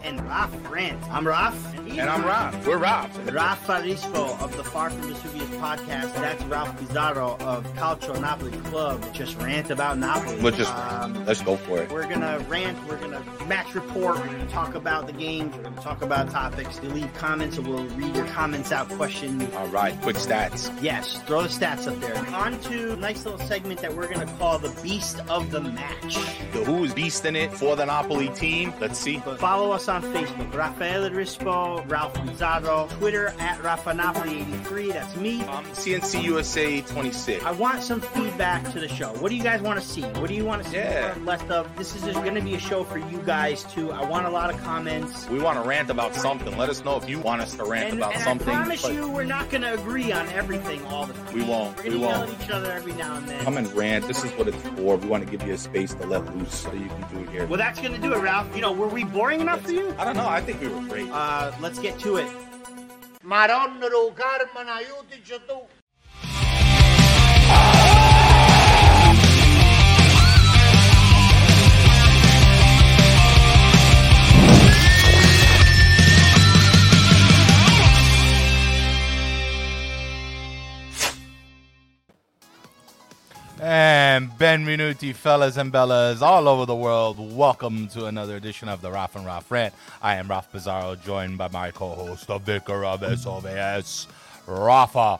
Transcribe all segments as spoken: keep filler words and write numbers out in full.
and Raf Rant. I'm Raf. And, and I'm Raf. We're Raf. Rafa Rispo of the Far From Vesuvius podcast. That's Ralph Pizarro of Calcio Napoli Club. Just rant about Napoli. We'll just, um, let's go for it. We're going to rant. We're going to match report. We're going to talk about the games. We're going to talk about topics. You leave comments and we'll read your comments out. Question. All right. Quick stats. Yes. Throw the stats up there. On to a nice little segment that we're going to call the Beast of the Match. The who is beast in it for the Napoli team? Let's see. But follow us on Facebook. Rafael Rispo, Ralph Pizarro. Twitter at Rafa Napoli eighty-three. That's me. Um, C N C U S A twenty-six. I want some feedback to the show. What do you guys want to see? What do you want to see Yeah. more or less of? This is just going to be a show for you guys too. I want a lot of comments. We want to rant about something. Let us know if you want us to rant And, about and something. I promise but you, we're not going to agree on everything all the time. We won't. We're We going to yell won't. at each other every now and then. Come and rant. This is what it's for. We want to give you a space to let loose so you can do it here. Well, that's going to do it, Ralph. You know, were we boring enough for you? I don't know. I think we were great. Uh, let's get to it. Madonna do Carmen, aiutici tu. And benvenuti, fellas and bellas, all over the world. Welcome to another edition of the Raf and Raf Rant. I am Raf Pizarro, joined by my co-host, the Vicar of S O V S, Rafa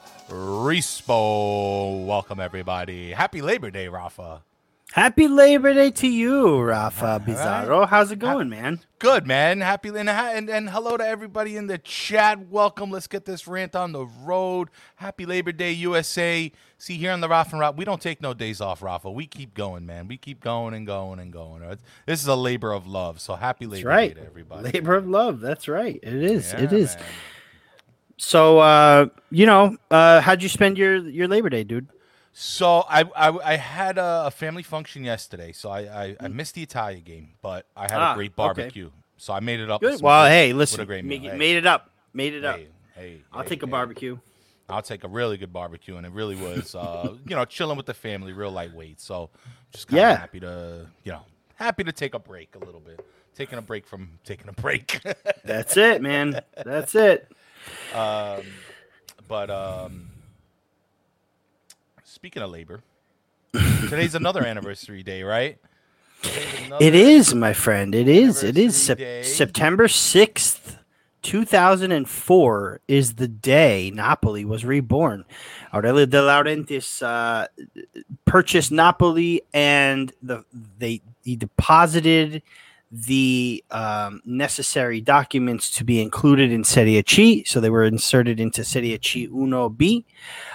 Rispo. Welcome, everybody. Happy Labor Day, Rafa. Happy Labor Day to you, Rafa Pizarro. right. How's it going, man? Good, man. Happy and, and and hello to everybody in the chat. Welcome. Let's get this rant on the road. Happy Labor Day, U S A. See, here on the Rafa and Rafa, we don't take no days off, Rafa. We keep going, man. We keep going and going and going. This is a labor of love. So happy Labor That's right. Day to everybody. Labor of love. That's right. It is. Yeah, it is. man. So, uh, you know, uh, how'd you spend your, your Labor Day, dude? So I, I I had a family function yesterday, so I, I, I missed the Italia game, but I had Ah, a great okay. barbecue. So I made it up. Good. with some Well, good- hey, with listen, a great make meal. it, Hey, made it up. Made it up. hey, hey, I'll hey, take a hey. barbecue. I'll take a really good barbecue, and it really was, uh, you know, chilling with the family, real lightweight. So just kind of Yeah. happy to, you know, happy to take a break a little bit. Taking a break from taking a break. That's it, man. That's it. um, but um, speaking of labor, today's another anniversary day, right? Today's another- It is, my friend. It is. It is. Sep- Anniversary day. September sixth, two thousand four is the day Napoli was reborn. Aurelio De Laurentiis uh, purchased Napoli, and the they he deposited the um, necessary documents to be included in Serie C. So they were inserted into Serie C one B.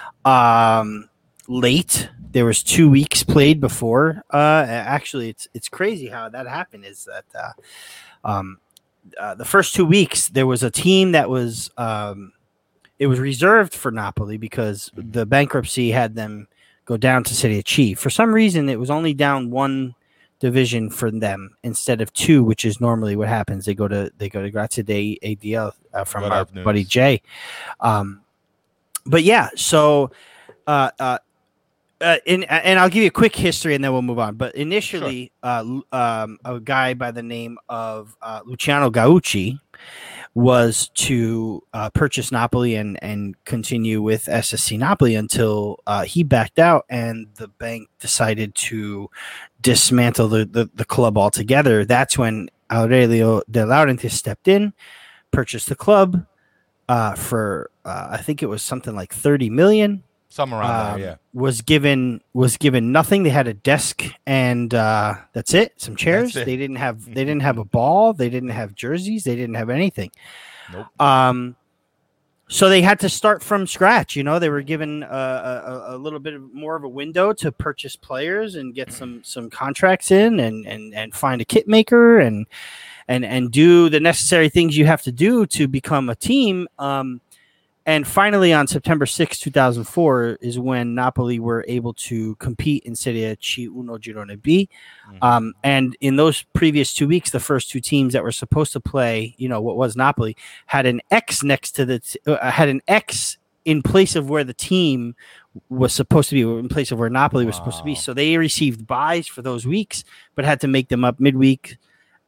Um, late. There was two weeks played before. Uh, actually, it's it's crazy how that happened. Is that uh, um, uh, the first two weeks there was a team that was um, it was reserved for Napoli because the bankruptcy had them go down to Serie C. For some reason, it was only down one division for them instead of two, which is normally what happens. They go to they go to Grazie dei A D L uh, from Good our afternoon. buddy Jay. Um, but yeah, so. Uh, uh, Uh, in, and I'll give you a quick history and then we'll move on. But initially, uh, Lu- um, a guy by the name of uh, Luciano Gaucci was to uh, purchase Napoli and, and continue with S S C Napoli until uh, he backed out and the bank decided to dismantle the, the, the club altogether. That's when Aurelio De Laurentiis stepped in, purchased the club uh, for, uh, I think it was something like thirty million dollars. Somewhere around Um, there, yeah. was given was given nothing. They had a desk and uh, that's it. Some chairs. That's it. They didn't have they didn't have a ball. They didn't have jerseys. They didn't have anything. Nope. Um, so they had to start from scratch. You know, they were given a, a, a little bit of more of a window to purchase players and get some some contracts in and and and find a kit maker and and and do the necessary things you have to do to become a team. Um, And finally, on September sixth, two thousand four, is when Napoli were able to compete in Serie C one Girone B. Mm-hmm. Um, and in those previous two weeks, the first two teams that were supposed to play, you know, what was Napoli, had an X next to the t- uh, had an X in place of where the team was supposed to be, in place of where Napoli was supposed to be. Wow. So they received buys for those weeks, but had to make them up midweek.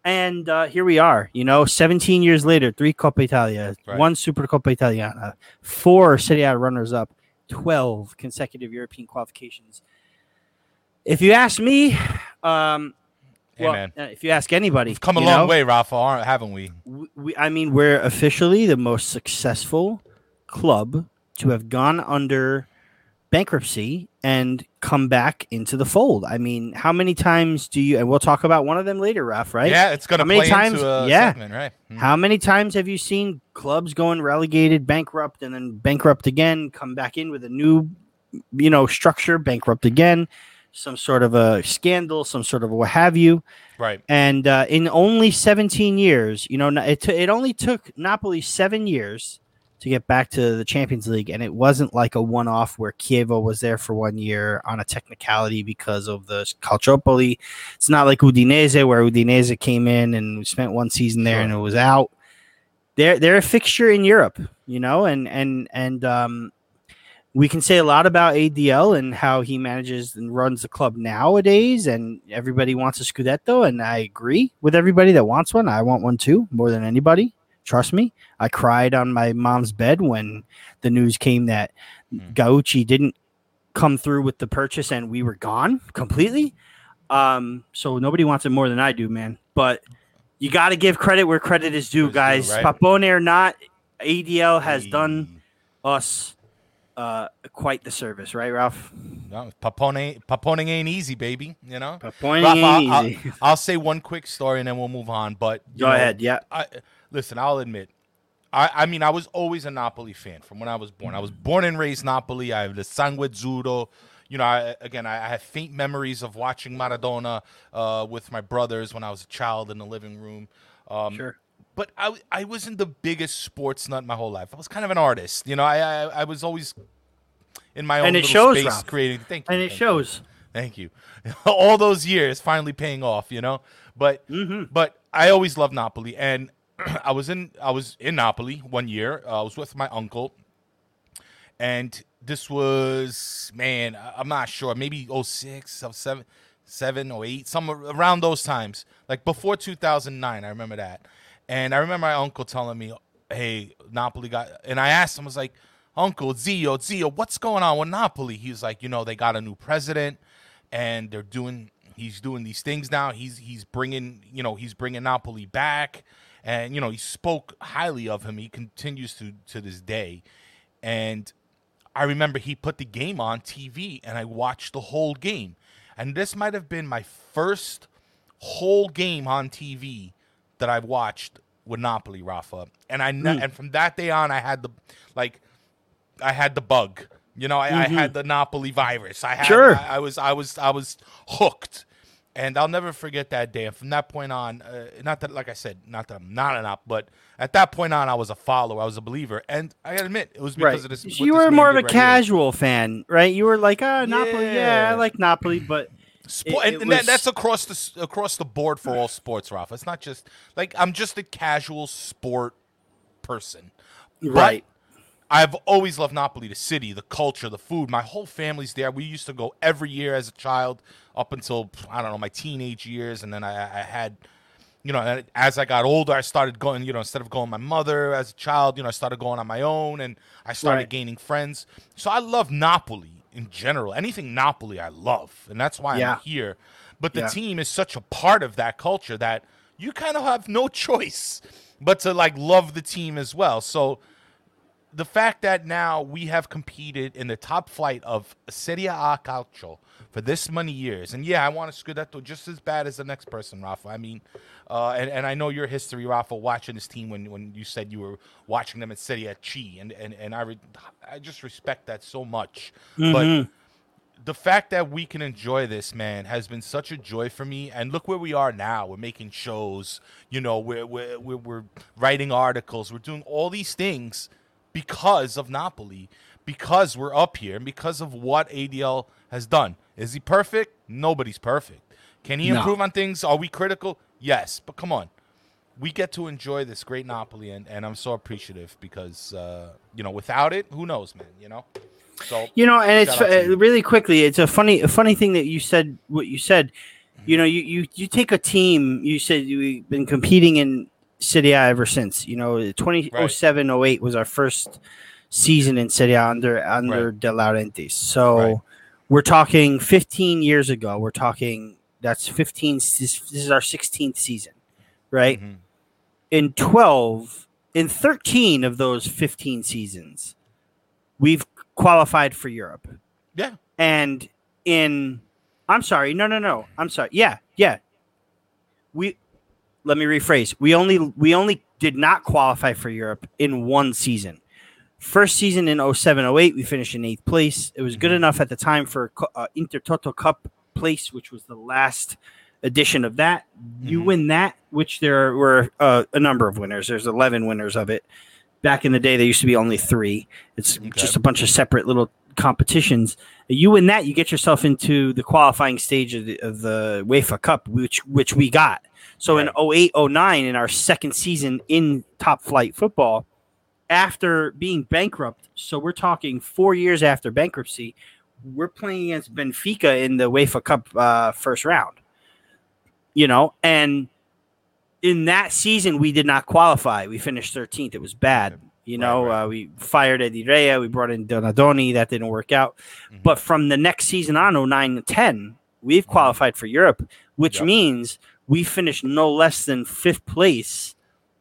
And uh, here we are, you know, seventeen years later, three Coppa Italia, Right. one Super Coppa Italiana, four Serie A runners-up, twelve consecutive European qualifications. If you ask me, um, Hey, well, man. uh, if you ask anybody, We've come a you long know, way, Rafa, aren't- haven't we? we, we, I mean, we're officially the most successful club to have gone under bankruptcy and come back into the fold. I mean, how many times do you, and we'll talk about one of them later, Raf, right? Yeah, it's going to How many play times- into a yeah. segment, right? Mm. How many times have you seen clubs going relegated, bankrupt, and then bankrupt again, come back in with a new, you know, structure, bankrupt again, some sort of a scandal, some sort of a what have you. Right. And uh, in only seventeen years, you know, it, t- it only took Napoli seven years to get back to the Champions League. And it wasn't like a one-off where Chievo was there for one year on a technicality because of the Calciopoli. It's not like Udinese, where Udinese came in and spent one season there Sure. and it was out. They're they're a fixture in Europe, you know, and and and um, we can say a lot about A D L and how he manages and runs the club nowadays, and everybody wants a Scudetto, and I agree with everybody that wants one. I want one too, more than anybody. Trust me. I cried on my mom's bed when the news came that Mm. Gauchi didn't come through with the purchase and we were gone completely. Um, so nobody wants it more than I do, man. But you got to give credit where credit is due, Where's due, guys. right? Papone or not, A D L has Hey. done us uh, quite the service, right, Ralph? No, Papone, Papone ain't easy, baby. You know. Papone Rafa, ain't I'll, easy. I'll, I'll say one quick story and then we'll move on. But you Go know, ahead, yeah. I, listen, I'll admit, I, I mean, I was always a Napoli fan from when I was born. I was born and raised Napoli. I have the sangue azzurro. You know, I, again, I, I have faint memories of watching Maradona uh, with my brothers when I was a child in the living room. Um, Sure. But I, I wasn't the biggest sports nut my whole life. I was kind of an artist. You know, I I, I was always in my own And it little shows, space Ralph. creating. Thank you. And it thank you. shows. Thank you. All those years finally paying off, you know. But Mm-hmm. but I always loved Napoli, and I was in I was in Napoli one year. Uh, I was with my uncle, and this was man, I- I'm not sure, maybe oh six, oh seven, seven or eight, somewhere around those times, like before two thousand nine. I remember that, and I remember my uncle telling me, "Hey, Napoli got," and I asked him, I was like, "Uncle Zio, Zio, what's going on with Napoli?" He was like, "You know, they got a new president, and they're doing." He's doing these things now. He's he's bringing you know he's bringing Napoli back, and you know he spoke highly of him. He continues to to this day, and I remember he put the game on T V, and I watched the whole game. And this might have been my first whole game on T V that I've watched with Napoli, Rafa. And I kn- Mm. and from that day on, I had the like I had the bug. You know, I, I had the Napoli virus. I had, Sure. I, I was, I was, I was hooked, and I'll never forget that day. And from that point on, uh, not that, like I said, not that I'm not an op, but at that point on, I was a follower. I was a believer, and I gotta admit, it was because Right. of this. So what you this were man more of did a right here. casual fan, right? You were like, ah, Napoli. Yeah, I Yeah. like Napoli, but Sport, It- and it and that, was- that's across the s- across the board for all sports, Rafa. It's not just like I'm just a casual sport person, But right. I've always loved Napoli, the city, the culture, the food. My whole family's there. We used to go every year as a child up until, I don't know, my teenage years. And then I, I had, you know, as I got older, I started going, you know, instead of going with my mother as a child, you know, I started going on my own and I started Right. gaining friends. So I love Napoli in general. Anything Napoli, I love. And that's why Yeah. I'm here. But the Yeah. team is such a part of that culture that you kind of have no choice but to, like, love the team as well. So the fact that now we have competed in the top flight of Serie A Calcio for this many years, and yeah, I want a Scudetto just as bad as the next person, Rafa. I mean, uh, and, and I know your history, Rafa, watching this team when, when you said you were watching them at Serie A Chi, and, and, and I, re- I just respect that so much. But the fact that we can enjoy this, man, has been such a joy for me. And look where we are now. We're making shows, you know, we're, we're, we're, we're writing articles, we're doing all these things because of Napoli, because we're up here, and because of what A D L has done. Is he perfect? Nobody's perfect. Can he No. improve on things? Are we critical? Yes. But come on. We get to enjoy this great Napoli, and, and I'm so appreciative because, uh, you know, without it, who knows, man, you know? So, You know, and it's shout out to uh, you. really quickly. It's a funny, a funny thing that you said. What you said, You know, you, you, you take a team, you said we've been competing in Serie A ever since. You know, twenty oh seven oh eight was our first season in Serie A under, under Right. De Laurentiis. So Right. we're talking fifteen years ago. We're talking, that's fifteen, this, this is our sixteenth season, right? Mhm. In twelve, in thirteen of those fifteen seasons, we've qualified for Europe. Yeah. And in, I'm sorry, no, no, no, I'm sorry. Yeah, yeah. We, let me rephrase. We only, we only did not qualify for Europe in one season. First season in oh seven oh eight, we finished in eighth place. It was good Mhm. enough at the time for uh, Intertoto Cup place, which was the last edition of that. You Mhm. win that, which there were uh, a number of winners. There's eleven winners of it. Back in the day, there used to be only three. It's Okay. just a bunch of separate little competitions. You win that, you get yourself into the qualifying stage of the, of the UEFA Cup, which which we got. So in Right. oh eight oh nine, in our second season in top flight football, after being bankrupt, so we're talking four years after bankruptcy, we're playing against Benfica in the UEFA Cup uh, first round. You know, and in that season, we did not qualify. We finished thirteenth. It was bad. You know, Right, right. Uh, we fired Eddie Rea. We brought in Donadoni. That didn't work out. Mhm. But from the next season on, oh nine and ten, we've qualified for Europe, which Yep. means we finished no less than fifth place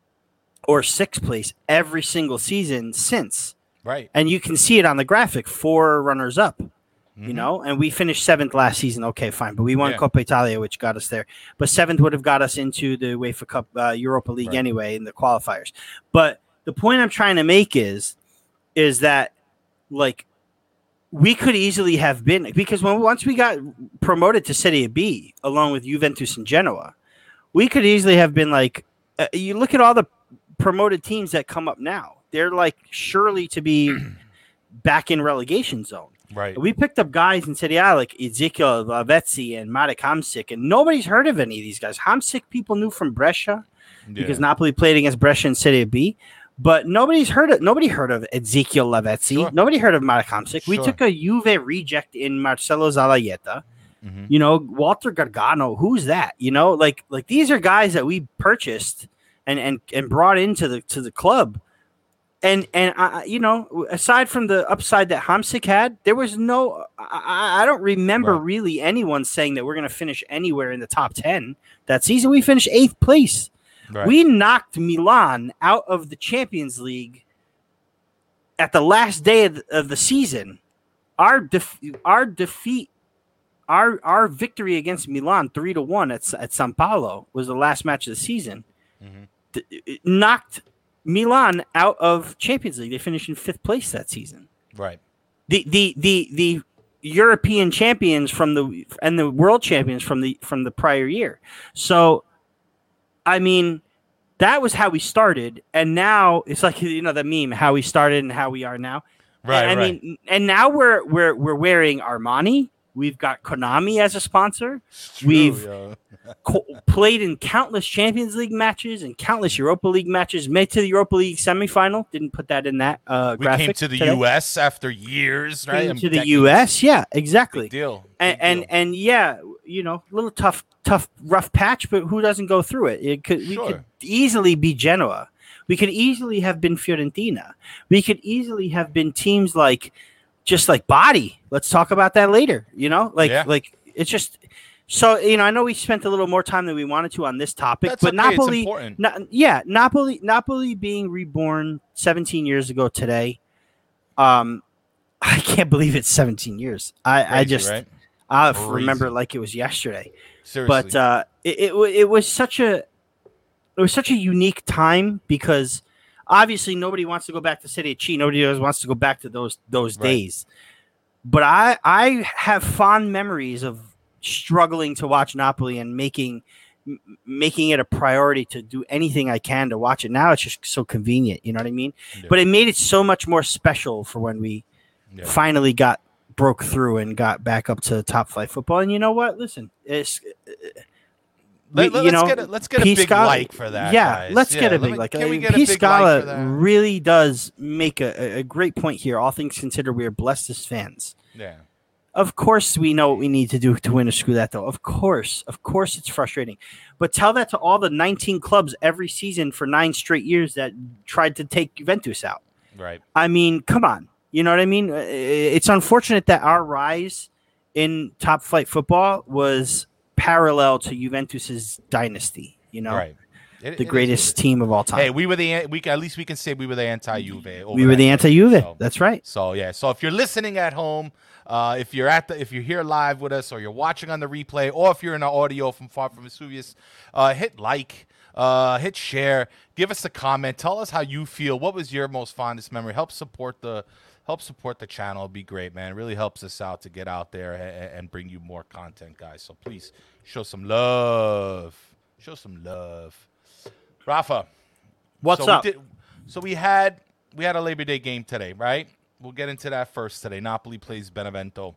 or sixth place every single season since. Right. And you can see it on the graphic, four runners up. You Mhm. know, and we finished seventh last season. Okay, fine, but we won Yeah. Coppa Italia, which got us there. But seventh would have got us into the UEFA Cup, uh, Europa League Right. anyway in the qualifiers. But the point I'm trying to make is, is that like we could easily have been, because when once we got promoted to Serie B along with Juventus and Genoa, we could easily have been like, uh, you look at all the promoted teams that come up now; they're like surely to be back in relegation zone. Right. We picked up guys in Serie A like Ezekiel Lavezzi and Marek Hamsik, and nobody's heard of any of these guys. Hamsik people knew from Brescia because Yeah. Napoli played against Brescia in Serie B, but nobody's heard of nobody heard of Ezekiel Lavezzi. Sure. Nobody heard of Marek Hamsik. We Sure. took a Juve reject in Marcelo Zalayeta. Mhm. You know, Walter Gargano. Who's that? You know, like like these are guys that we purchased and and and brought into the to the club. And and I, you know, aside from the upside that Hamsik had, there was no. I, I don't remember Right. really anyone saying that we're going to finish anywhere in the top ten that season. We finished eighth place. Right. We knocked Milan out of the Champions League at the last day of the, of the season. Our def, our defeat, our our victory against Milan three to one at at San Paolo was the last match of the season. Mhm. Th- It knocked Milan out of Champions League. They finished in fifth place that season. Right. The the the the European champions from the and the world champions from the from the prior year. So, I mean, that was how we started, and now it's like, you know, the meme, how we started and how we are now. Right. I right. mean, and now we're we're we're wearing Armani. We've got Konami as a sponsor. It's true, we've- yo. Co- played in countless Champions League matches and countless Europa League matches. Made to the Europa League semifinal. Didn't put that in that uh, We graphic. came to the today. U S after years, right? Came And to the decades. U S. Yeah, exactly. Big deal. and Big and, deal. and yeah, you know, a little tough, tough, rough patch, but who doesn't go through it? It could we Sure. could easily be Genoa. We could easily have been Fiorentina. We could easily have been teams like, just like Body. Let's talk about that later. You know, like Yeah. like it's just so you know. I know we spent a little more time than we wanted to on this topic, That's but okay, it's Napoli, important. Na- yeah, Napoli, Napoli being reborn seventeen years ago today. Um, I can't believe it's seventeen years. I I Crazy, just. right? I Crazy. remember like it was yesterday, Seriously. but uh, it, it wa- it was such a it was such a unique time because obviously nobody wants to go back to Serie C. Nobody else wants to go back to those those Right. days. But I I have fond memories of struggling to watch Napoli and making m- making it a priority to do anything I can to watch it. Now it's just so convenient, you know what I mean? Yeah. But it made it so much more special for when we Yeah. finally got broke through and got back up to top flight football. And you know what? Listen, it's Let, we- us you know, get a, let's get a big Piscala- like for that. Yeah, guys. let's Yeah, get a let big me- like. Can we Uh, get a big like Piscala for that? really does make a, a- a great point here. All things considered, we are blessed as fans. Yeah. Of course, we know what we need to do to win a Scudetto. Of course, of course, it's frustrating. But tell that to all the nineteen clubs every season for nine straight years that tried to take Juventus out. Right. I mean, come on. You know what I mean? It's unfortunate that our rise in top flight football was parallel to Juventus's dynasty. You know, Right. It, the it greatest team of all time. Hey, we were the we at least we can say we were the anti-Juve. over we were that the time. anti-Juve. So- That's right. So yeah, so if you're listening at home, uh, if you're at the, if you're here live with us, or you're watching on the replay, or if you're in our audio from Far From Vesuvius, uh, hit like, uh, hit share, give us a comment, tell us how you feel. What was your most fondest memory? Help support the help support the channel. It'd be great, man. It really helps us out to get out there and, and bring you more content, guys. So please show some love. Show some love. Rafa, What's so up? We did, so we had we had a Labor Day game today, right? We'll get into that first today. Napoli plays Benevento.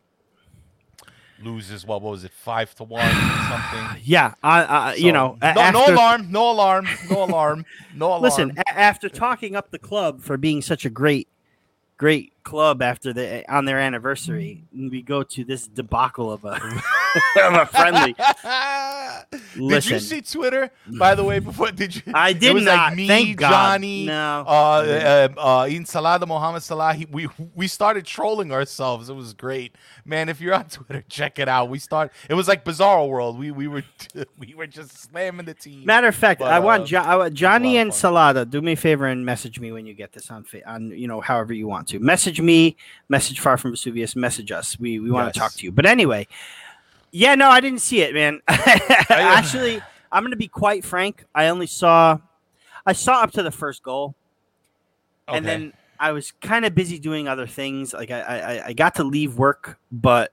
Loses what? What was it? Five to one, something. Yeah, I, I you So, know, no, after, no alarm, no alarm, no alarm, no alarm. Listen, a- after talking up the club for being such a great, great club after the on their anniversary, we go to this debacle of a, of a friendly. Did Listen. you see Twitter? By the way, before did you? I It did was not. Like me, Thank God. Johnny, No. uh, uh, uh, Insalada, Mohamed Salah. He, we we started trolling ourselves. It was great, man. If you're on Twitter, check it out. We start. It was like Bizarro World. We we were we were just slamming the team. Matter of fact, But, I uh, want jo- I want Johnny a lot and of fun. Salada. Do me a favor and message me when you get this on fa- on you know however you want to message me, message Far From Vesuvius, message us. We we want Yes. to talk to you. But anyway, yeah, no, I didn't see it, man. Actually, I'm going to be quite frank. I only saw I saw up to the first goal, and Okay. then I was kind of busy doing other things. Like I I, I got to leave work, but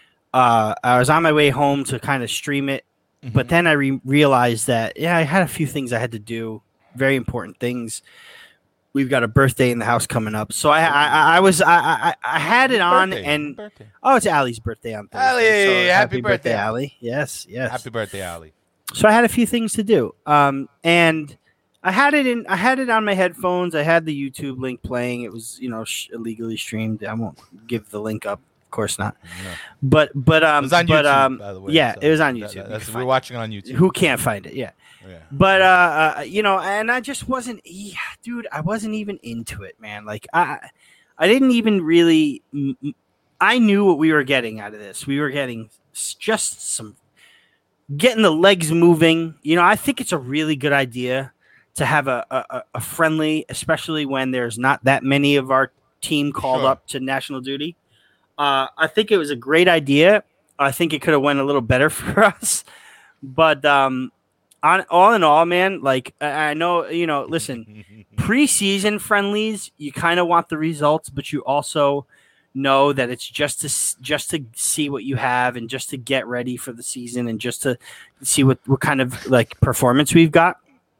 uh, I was on my way home to kind of stream it. But then I re- realized that, yeah, I had a few things I had to do, very important things. We've got a birthday in the house coming up. So I I, I was I, I I had it on Birthday, and birthday. oh, it's Allie's birthday on Thursday. Allie, so happy birthday, Allie. Yes, yes. Happy birthday, Ali. So I had a few things to do. Um and I had it in I had it on my headphones. I had the YouTube link playing. It was, you know, sh- illegally streamed. I won't give the link up. Of course not. No. But but um It was on but YouTube, um by the way. yeah, so it was on that- YouTube. that- You that's, can we're find watching it on YouTube. Who can't find it? Yeah. Yeah. But uh, uh, you know, and I just wasn't, yeah, dude. I wasn't even into it, man. Like I, I didn't even really. m- m- I knew what we were getting out of this. We were getting s- just some, getting the legs moving. You know, I think it's a really good idea to have a a, a friendly, especially when there's not that many of our team called Sure. up to national duty. Uh, I think it was a great idea. I think it could have went a little better for us, but um. On, all in all, man, like I I know, you know, listen, preseason friendlies, you kind of want the results, but you also know that it's just to s- just to see what you have and just to get ready for the season and just to see what, what kind of like performance we've got.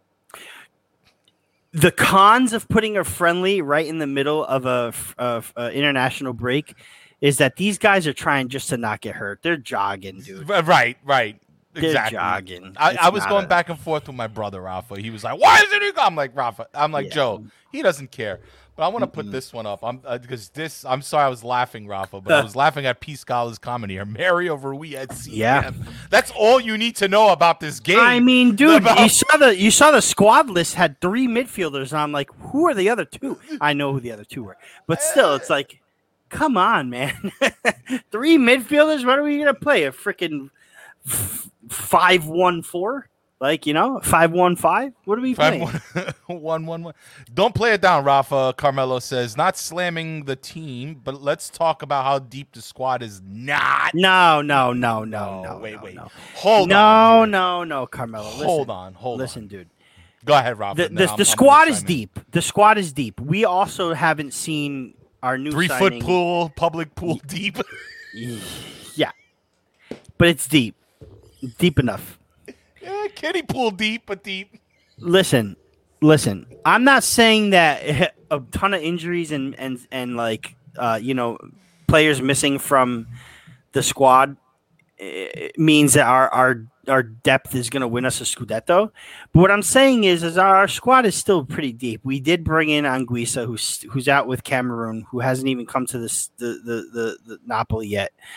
The cons of putting a friendly right in the middle of a f- of a international break is that these guys are trying just to not get hurt. They're jogging, dude. Right, right. They're Exactly. jogging. I, It's I was not going a- back and forth with my brother Rafa. He was like, "Why isn't he?" go-" I'm like, "Rafa." I'm like, Yeah. "Joe, he doesn't care." But I want to put this one up. I'm because this. I'm sorry, I was laughing, Rafa, but I was laughing at P. Scala's comment here. Mario Rui at C M. Yeah. That's all you need to know about this game. I mean, dude, About- you saw the you saw the squad list had three midfielders. And I'm like, who are the other two? I know who the other two were, but still, it's like, come on, man, three midfielders. What are we gonna play? A freaking five one four? Like, you know, five one five? What are we Five, playing? one, one, one, one. Don't play it down, Rafa. Carmelo says, not slamming the team, but let's talk about how deep the squad is not. No, no, no, no, Oh, no. wait, no, wait. No, Hold no, on. here. no, no, Carmelo. Listen, Hold on, hold listen, on. dude. Go ahead, Rafa. The, and the, then I'm- the I'm squad gonna is chime in. deep. The squad is deep. We also haven't seen our new Three foot signing. pool, public pool deep. Yeah, but it's deep, deep enough. Yeah, kiddie pool deep, but deep. Listen, listen. I'm not saying that a ton of injuries and and and like uh, you know, players missing from the squad eh, means that our our our depth is going to win us a Scudetto. But what I'm saying is, is our squad is still pretty deep. We did bring in Anguissa, who's who's out with Cameroon, who hasn't even come to this the the the, the Napoli yet.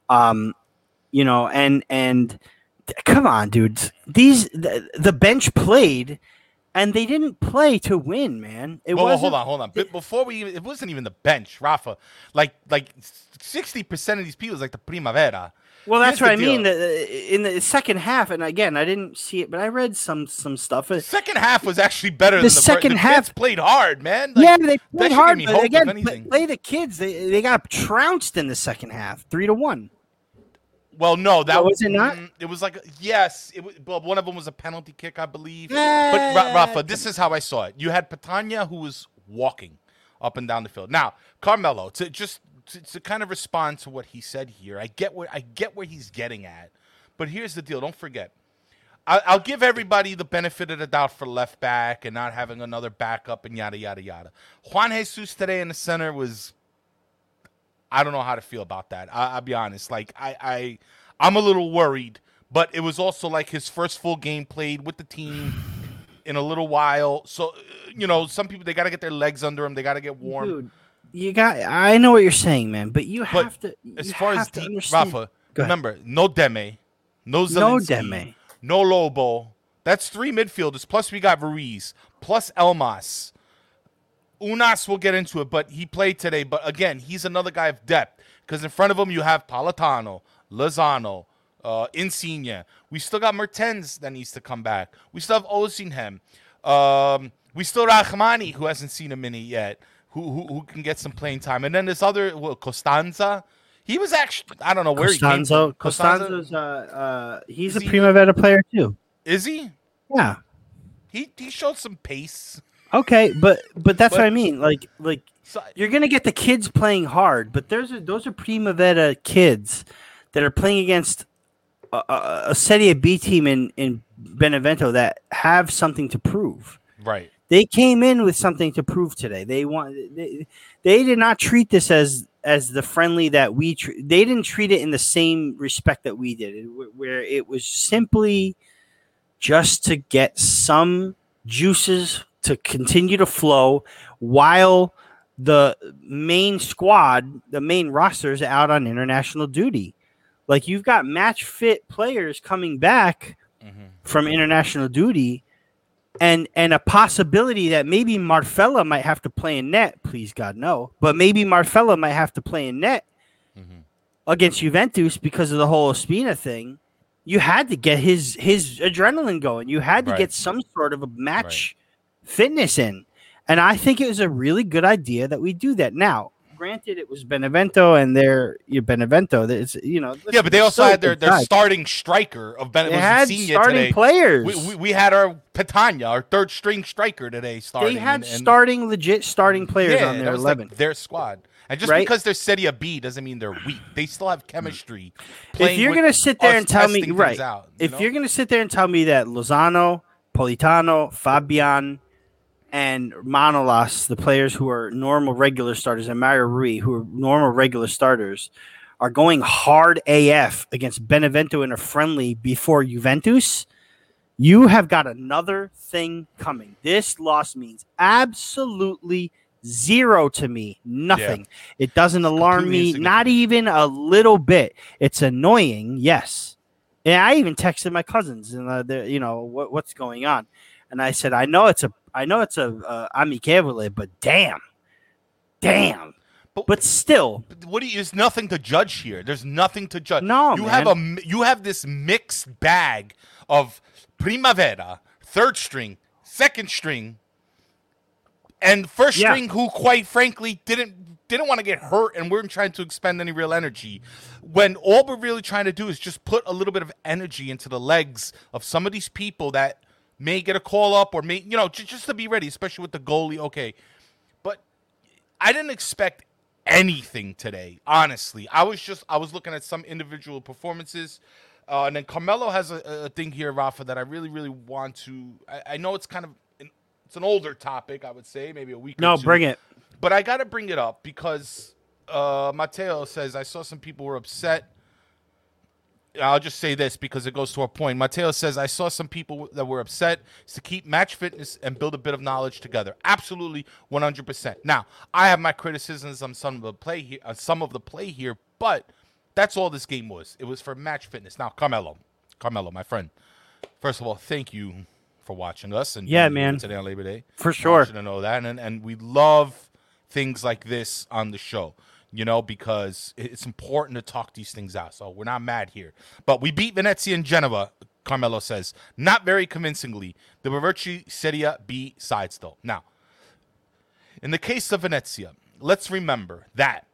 Um, you know, and and come on, dudes. These the, the bench played, and they didn't play to win, man. It Well, well, wasn't. hold on, hold on. But before we, even, it wasn't even the bench, Rafa. Like, like sixty percent of these people is like the Primavera. Well, that's Here's what I the mean. deal. The, in the second half, and again, I didn't see it, but I read some some stuff. Second half was actually better The than the second first. The half- kids played hard, man. Like, Yeah, they that played should hard, give me but hope, again, if play, anything. play the kids. They they got trounced in the second half, three to one. Well, no, that Oh, was it not? mm, It was like yes, it was. Well, one of them was a penalty kick, I believe. Eh, But Ra- Rafa, this is how I saw it. You had Patania who was walking up and down the field. Now, Carmelo, to just to, to kind of respond to what he said here, I get where I get where he's getting at. But here's the deal: don't forget, I, I'll give everybody the benefit of the doubt for left back and not having another backup and yada yada yada. Juan Jesus today in the center was. I don't know how to feel about that. I, I'll be honest. Like I, I, I'm a little worried, but it was also like his first full game played with the team in a little while. So, uh, you know, some people they got to get their legs under them. They got to get warm. Dude, you got. I know what you're saying, man, but you But have to. as you far as have to deep, understand- Rafa, Go ahead. remember, no Deme, no No Zelinski, Deme. no Lobo. That's three midfielders. Plus we got Ruiz. Plus Elmas. Unas will get into it, but he played today. But again, he's another guy of depth because in front of him you have Palatano, Lozano, uh, Insigne. We still got Mertens that needs to come back. We still have Osimhen. Um, we still have Rahmani, who hasn't seen a minute yet, who, who who can get some playing time. And then this other, well, Costanza. He was actually, I don't know where Costanzo. he came from. Costanzo's. Uh, uh, he's Is a he- Primavera player too. Is he? Yeah. He he showed some pace. Okay, but but that's But- what I mean. Like like So, you're gonna get the kids playing hard, but there's a, those are Primavera kids that are playing against a, a, a Serie B team in in Benevento that have something to prove. right. They came in with something to prove today. They want they, they did not treat this as as the friendly that we tr- they didn't treat it in the same respect that we did, it- where it was simply just to get some juices to continue to flow while the main squad, the main rosters out on international duty. Like you've got match fit players coming back Mhm. from international duty and and a possibility that maybe Marfella might have to play in net, please God no, but maybe Marfella might have to play in net Mhm. against Juventus because of the whole Ospina thing. You had to get his his adrenaline going. You had to Right. get some sort of a match fitness in. And I think it was a really good idea that we do that. Now, granted, it was Benevento and they're you Benevento. It's you know Yeah, but they also still had their, good their side. starting striker of Ben They was had Insigne starting today. players. We, we, we had our Patania, our third string striker today starting. They had and- and- starting legit starting players yeah, on that their was like eleven. their squad. And just Right? because they're Serie B doesn't mean they're weak. They still have chemistry. If playing you're with gonna sit there us and tell me testing things right, out, you if know? you're gonna sit there and tell me that Lozano, Politano, Fabian, and Manolas, the players who are normal regular starters, and Mario Rui, who are normal regular starters, are going hard A F against Benevento in a friendly before Juventus, you have got another thing coming. This loss means absolutely zero to me. Nothing. It doesn't alarm completely me, not even a little bit. It's annoying, yes. And I even texted my cousins, and uh, they're, you know what, what's going on, and I said, I know it's a, I know it's a uh, amicable, but damn, damn, But- but still, What do you? There's nothing to judge here. There's nothing to judge. No, you have man. a mi- you have this mixed bag of Primavera, third string, second string, and first Yeah. string who, quite frankly, didn't didn't want to get hurt and weren't trying to expend any real energy. When all we're really trying to do is just put a little bit of energy into the legs of some of these people that may get a call up or may, you know, just, just to be ready, especially with the goalie. Okay, but I didn't expect anything today. Honestly, I was just I was looking at some individual performances, uh, and then Carmelo has a, a thing here, Rafa, that I really really want to. I, I know it's kind of an, it's an older topic, I would say, maybe a week. no, or two, bring it. But I got to bring it up because uh, Mateo says I saw some people were upset. I'll just say this because it goes to our point. Mateo says, I saw some people that were upset to keep match fitness and build a bit of knowledge together. Absolutely, one hundred percent. Now, I have my criticisms on some of the play here, on some of the play here, but That's all this game was. It was for match fitness. Now, Carmelo, Carmelo, my friend. First of all, thank you for watching us and yeah, being here man, today on Labor Day. For I sure. want you to know that, and and we love things like this on the show. You know, because it's important to talk these things out. So we're not mad here. But we beat Venezia and Genova, Carmelo says. Not very convincingly. The Baverci Serie B sides, though. Now, in the case of Venezia, let's remember that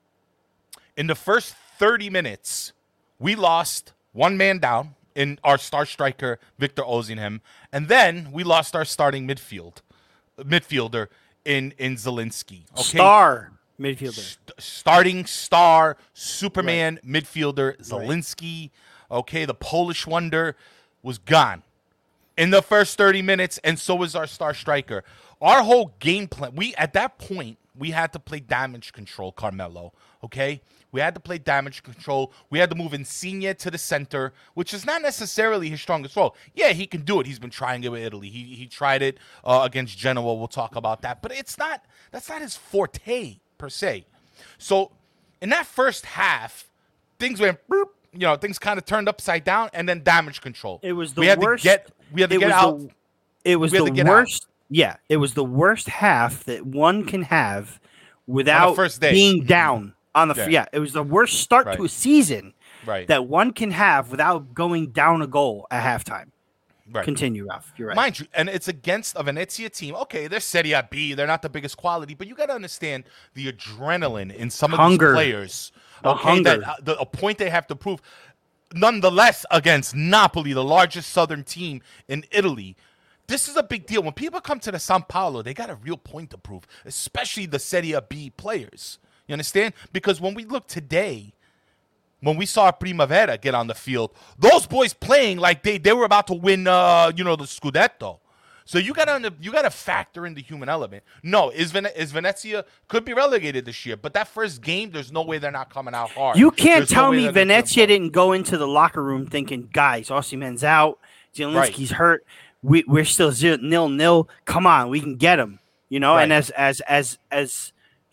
in the first thirty minutes, we lost one man down in our star striker, Victor Osimhen. And then we lost our starting midfield, midfielder in, in Zelensky. Okay? Star. Midfielder. St- starting star, Superman, right. midfielder, Zelensky, right. okay, the Polish wonder, was gone in the first thirty minutes, and so was our star striker. Our whole game plan, we at that point, we had to play damage control, Carmelo, okay? We had to play damage control. We had to move Insigne to the center, which is not necessarily his strongest role. Yeah, he can do it. He's been trying it with Italy. He he tried it uh, against Genoa. We'll talk about that. But it's not, that's not his forte, per se. So in that first half, things went boop, you know, things kind of turned upside down, and then damage control. It was the we had worst. To get, we had to it get was out. The, it was the worst. Out. Yeah, it was the worst half that one can have without first day. being down on the. Yeah. yeah, it was the worst start right. to a season right. that one can have without going down a goal at halftime. Right. Continue, Ralph. You're right. Mind you, and it's against a Venezia team. Okay, they're Serie B. They're not the biggest quality, but you got to understand the adrenaline in some of hunger. these players. The okay, hunger. that uh, the, a point they have to prove. Nonetheless, against Napoli, the largest southern team in Italy, this is a big deal. When people come to the Sao Paulo, they got a real point to prove, especially the Serie B players. You understand? Because when we look today, when we saw Primavera get on the field, those boys playing like they, they were about to win, uh, you know, the Scudetto. So you gotta you gotta factor in the human element. No, is Vene- is Venezia could be relegated this year, but that first game, there's no way they're not coming out hard. You can't there's tell no me Venezia didn't go into the locker room thinking, guys, Osimhen's out, Zielinski's right. hurt, we we're still zero, nil nil. Come on, we can get him. You know, right. and as as as as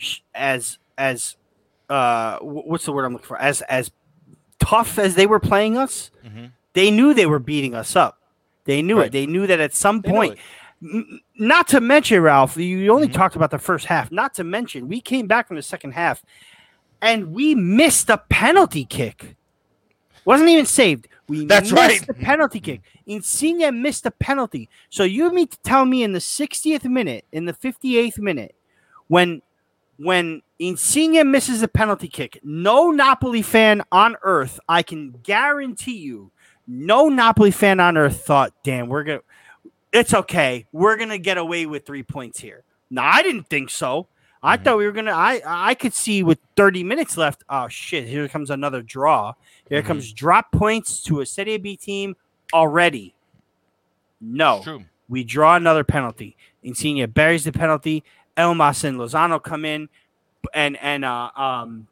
as as uh, what's the word I'm looking for? As as tough as they were playing us, mm-hmm. they knew they were beating us up. They knew right. it. They knew that at some point. M- not to mention, Ralph, you only mm-hmm. talked about the first half. Not to mention, we came back from the second half, and we missed a penalty kick. Wasn't even saved. We That's missed right. the penalty kick. Insigne missed a penalty. So you mean to tell me in the sixtieth minute, in the fifty-eighth minute, when when Insigne misses a penalty kick, no Napoli fan on earth, I can guarantee you, no Napoli fan on earth thought, damn, we're going to, it's okay. We're going to get away with three points here. No, I didn't think so. I mm-hmm. thought we were going to, I I could see with thirty minutes left, oh shit, here comes another draw. Here mm-hmm. comes drop points to a Serie B team already. No, we draw another penalty. Insigne buries the penalty. Elmas and Lozano come in, and and uh, um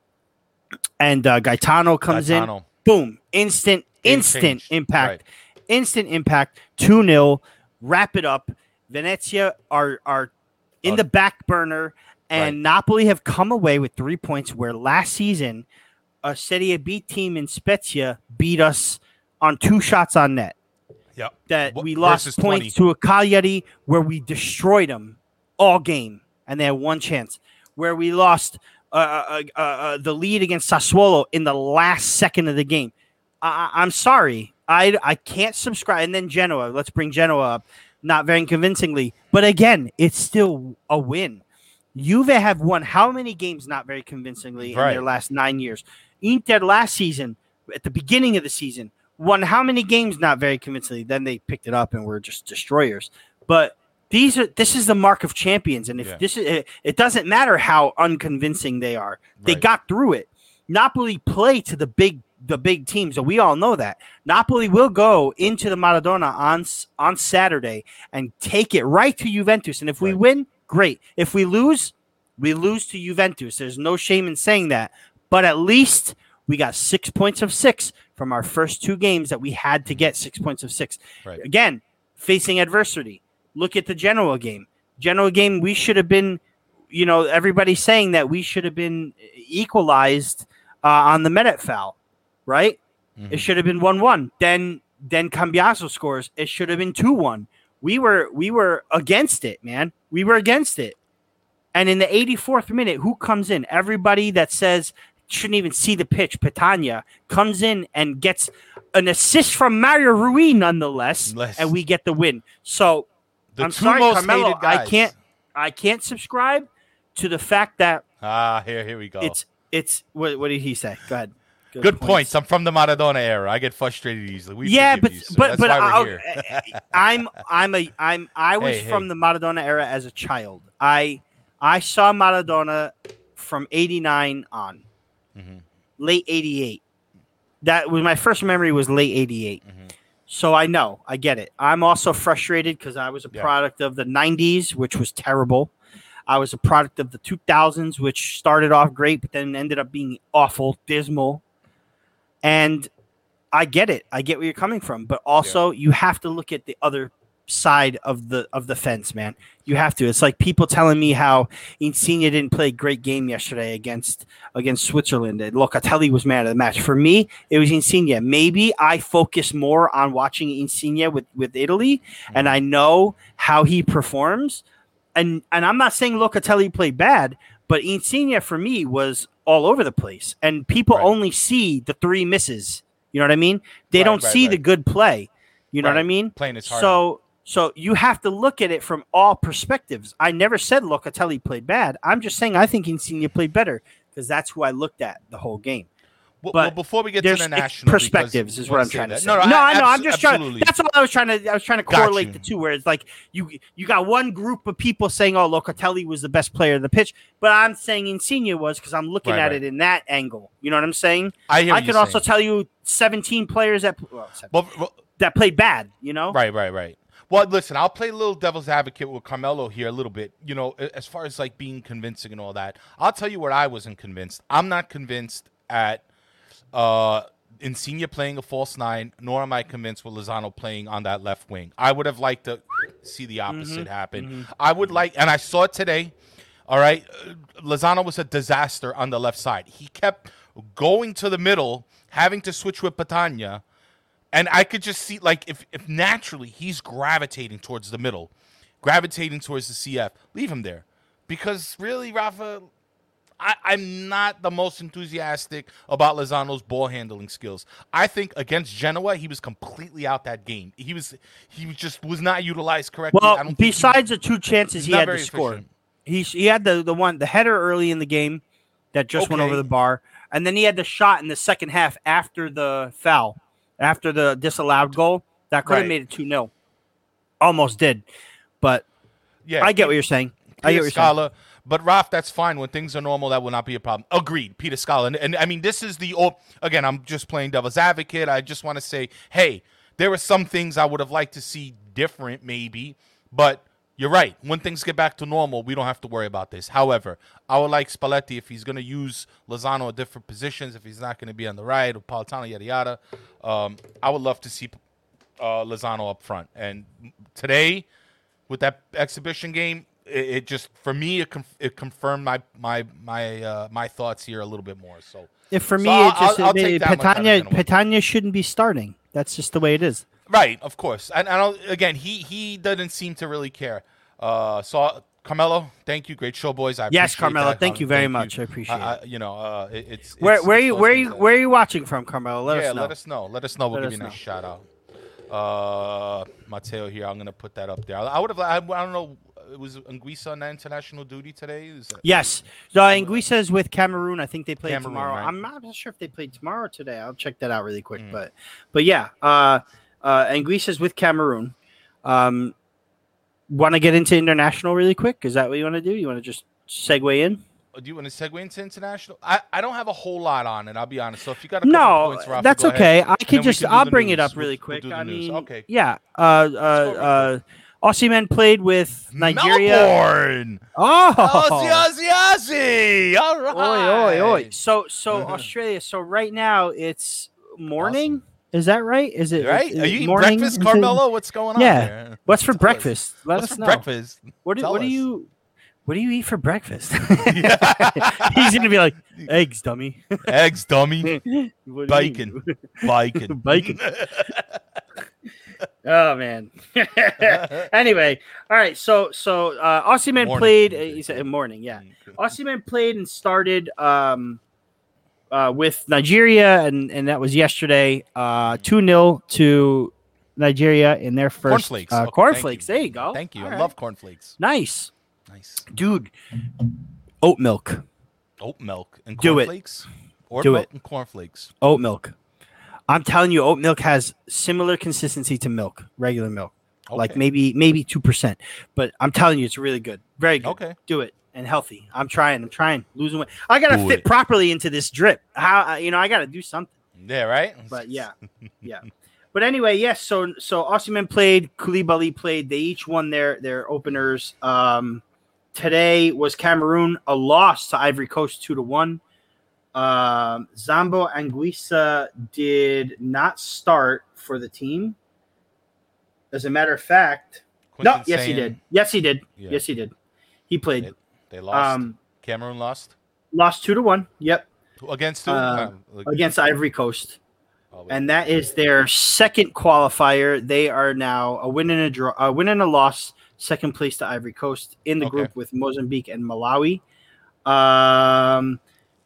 and uh, Gaetano comes Gaetano. in. Boom! Instant, Game instant changed. impact, right. instant impact. two nil. Wrap it up. Venezia are are in oh. the back burner, and right. Napoli have come away with three points. Where last season, a Serie B team in Spezia beat us on two shots on net. Yeah, that we lost points twenty. To a Cagliari where we destroyed them all game. And they had one chance where we lost uh, uh, uh, uh, the lead against Sassuolo in the last second of the game. I- I'm sorry. I, I can't subscribe. And then Genoa. Let's bring Genoa up. Not very convincingly. But again, it's still a win. Juve have won how many games not very convincingly right. in their last nine years? Inter last season, at the beginning of the season, won how many games not very convincingly? Then they picked it up and were just destroyers. But These are. This is the mark of champions, and if yeah. this is, it, it doesn't matter how unconvincing they are. They right. got through it. Napoli play to the big, the big teams, and we all know that. Napoli will go into the Maradona on on Saturday and take it right to Juventus. And if we right. win, great. If we lose, we lose to Juventus. There's no shame in saying that. But at least we got six points of six from our first two games that we had to get six points of six. Right. Again, facing adversity. Look at the Genoa game. Genoa game, we should have been, you know, everybody's saying that we should have been equalized uh, on the Medet foul, right? Mhm. It should have been one one. Then then Cambiaso scores. It should have been two one. We were we were against it, man. We were against it. And in the eighty-fourth minute, who comes in? Everybody that says shouldn't even see the pitch, Petagna, comes in and gets an assist from Mario Rui, nonetheless, Less. and we get the win. So The I'm two sorry, most Carmelo. hated I guys. can't I can't subscribe to the fact that Ah, here, here we go. it's it's what, what did he say? Go ahead. Good points. I'm from the Maradona era. I get frustrated easily. We yeah, forgive but you, sir. but That's but why we're I'll- here. I'm I'm a I'm I was Hey, from hey. the Maradona era as a child. I I saw Maradona from eighty-nine on, Mhm. late eighty-eight. That was my first memory. Was late eighty-eight. Mhm. So I know I get it. I'm also frustrated because I was a Yeah. product of the nineties, which was terrible. I was a product of the two thousands, which started off great, but then ended up being awful, dismal. And I get it. I get where you're coming from, but also you have to look at the other side of the of the fence, man. You have to. It's like people telling me how Insigne didn't play a great game yesterday against against Switzerland. And Locatelli was man of the match. For me, it was Insigne. Maybe I focus more on watching Insigne with with Italy, and I know how he performs. And and I'm not saying Locatelli played bad, but Insigne for me was all over the place. And people Right. only see the three misses. You know what I mean? They Right, don't right, see the right. good play. You know what I Right. mean? Playing his heart So so you have to look at it from all perspectives. I never said Locatelli played bad. I'm just saying I think Insigne played better because that's who I looked at the whole game. Well, But well, before we get to There's the it's national, perspectives because is we what wanna I'm say trying to that. say. No, No, no, I know. abso- I'm just absolutely. trying. That's all I was trying to. I was trying to Got correlate you. the two, where it's like you you got one group of people saying, "Oh, Locatelli was the best player of the pitch," but I'm saying Insigne was because I'm looking Right, at right. it in that angle. You know what I'm saying? I hear I what could you're also saying. tell you seventeen players that well, seventeen, Well, well, that played bad. You know, right, right, right. Well, listen, I'll play a little devil's advocate with Carmelo here a little bit. You know, a- as far as like being convincing and all that, I'll tell you what I wasn't convinced. I'm not convinced at uh, Insigne playing a false nine, nor am I convinced with Lozano playing on that left wing. I would have liked to see the opposite happen. I would like, and I saw it today. All right, uh, Lozano was a disaster on the left side. He kept going to the middle, having to switch with Petagna. And I could just see, like, if, if naturally he's gravitating towards the middle, gravitating towards the C F, leave him there. Because really, Rafa, I, I'm not the most enthusiastic about Lozano's ball handling skills. I think against Genoa, he was completely out that game. He was he just was not utilized correctly. I Well, don't think he- besides the two chances he not had to very score, efficient. he he had the the one the header early in the game that just went Okay. over the bar, and then he had the shot in the second half after the foul, after the disallowed goal that could have Right. made it two nil. Almost did, but yeah, I get what you're saying. I get what Peter you're saying. Scala. But Raf, that's fine. When things are normal, that will not be a problem. Agreed, Peter Scala. And, and I mean, this is the old, again, I'm just playing devil's advocate. I just want to say, hey, there are some things I would have liked to see different, maybe. But you're right. When things get back to normal, we don't have to worry about this. However, I would like Spalletti, if he's going to use Lozano at different positions, if he's not going to be on the right, or Politano, yada, yada, um, I would love to see uh, Lozano up front. And today, with that exhibition game, it, it just for me it, conf- it confirmed my my my uh, my thoughts here a little bit more. So If for So me, I'll- it just I'll- I'll it- take that one kind of Petagna gentleman. Petagna shouldn't be starting. That's just the way it is. right, of course, and, and I'll, again, he he doesn't seem to really care. Uh, so Carmelo, thank you, great show, boys. I Yes, appreciate Carmelo, that. thank Um, you very much. I I, appreciate I, it. you know, uh, it, it's Where it's- where are it's you those where are things you that- where are you watching from, Carmelo? Let yeah, us know. let us know. Let us know. We'll Let give us you a nice know. shout out. Uh, Mateo here. I'm gonna put that up there. I, I would have. I, I don't know. It was Anguissa on international duty today. Is that, Yes. So Anguissa is with Cameroon. I think they play Cameroon, tomorrow. right. I'm not sure if they played tomorrow or today. I'll check that out really quick. Mm. But but yeah, uh, uh, Anguissa is with Cameroon. Um, want to get into international really quick? Is that what you want to do? You want to just segue in? do you want to segue into international? I, I don't have a whole lot on it. I'll be honest. So if you got a couple No, points, Rafa, that's go okay. ahead, I and can then we just do I'll the bring it news. up really We'll- we'll quick. do the I news. mean, okay. yeah. Uh, uh, uh, Osimhen played with Nigeria. Melbourne. Oh, Aussie, Aussie, Aussie. All right. Oi, oi, oi. So, so Australia. So right now it's morning. Is that right? Is it Right? is Are it you eating morning? breakfast, Is it- Carmelo? What's going on Yeah. there? What's for Tell us. breakfast? Let What's us for know. breakfast? What do, Tell what do us. you what do you eat for breakfast? He's gonna be like, eggs, dummy. Eggs, dummy. What do you Bacon. mean? Bacon. Bacon. Oh man. Anyway, all right. So so uh, Osimhen Morning. played. Uh, he's in morning. Yeah, Mm, Osimhen played and started um, uh, with Nigeria, and and that was yesterday. Uh, two nil to Nigeria in their first Cornflakes. Uh, Okay, thank cornflakes. you. There you go. Thank you. All I right. love cornflakes. Nice, Nice. dude. Oat milk. Oat milk and Do it. cornflakes? Or Do milk it. and cornflakes. Oat milk. I'm telling you, oat milk has similar consistency to milk, regular milk. Like Okay. maybe maybe two percent, but I'm telling you, it's really good, very good. Okay. Do it and healthy. I'm trying. I'm trying losing weight. I gotta Do fit it. properly into this drip. How you know I gotta do something. Yeah, right? But yeah, yeah. But anyway, yes. So so Osimhen played, Koulibaly played. They each won their their openers. Um, today was Cameroon, a loss to Ivory Coast, two to one. Um, Zambo Anguissa did not start for the team. As a matter of fact, no, Quinton yes, he saying did. Yes, he did. Yeah. Yes, he did. He played. They, they lost. Um, Cameroon lost. lost two to one. Yep, Against who? uh, Uh, like- against Ivory Coast, oh, wait. and that is their second qualifier. They are now a win and a draw, a win and a loss, second place to Ivory Coast in the Okay. group with Mozambique and Malawi. Um,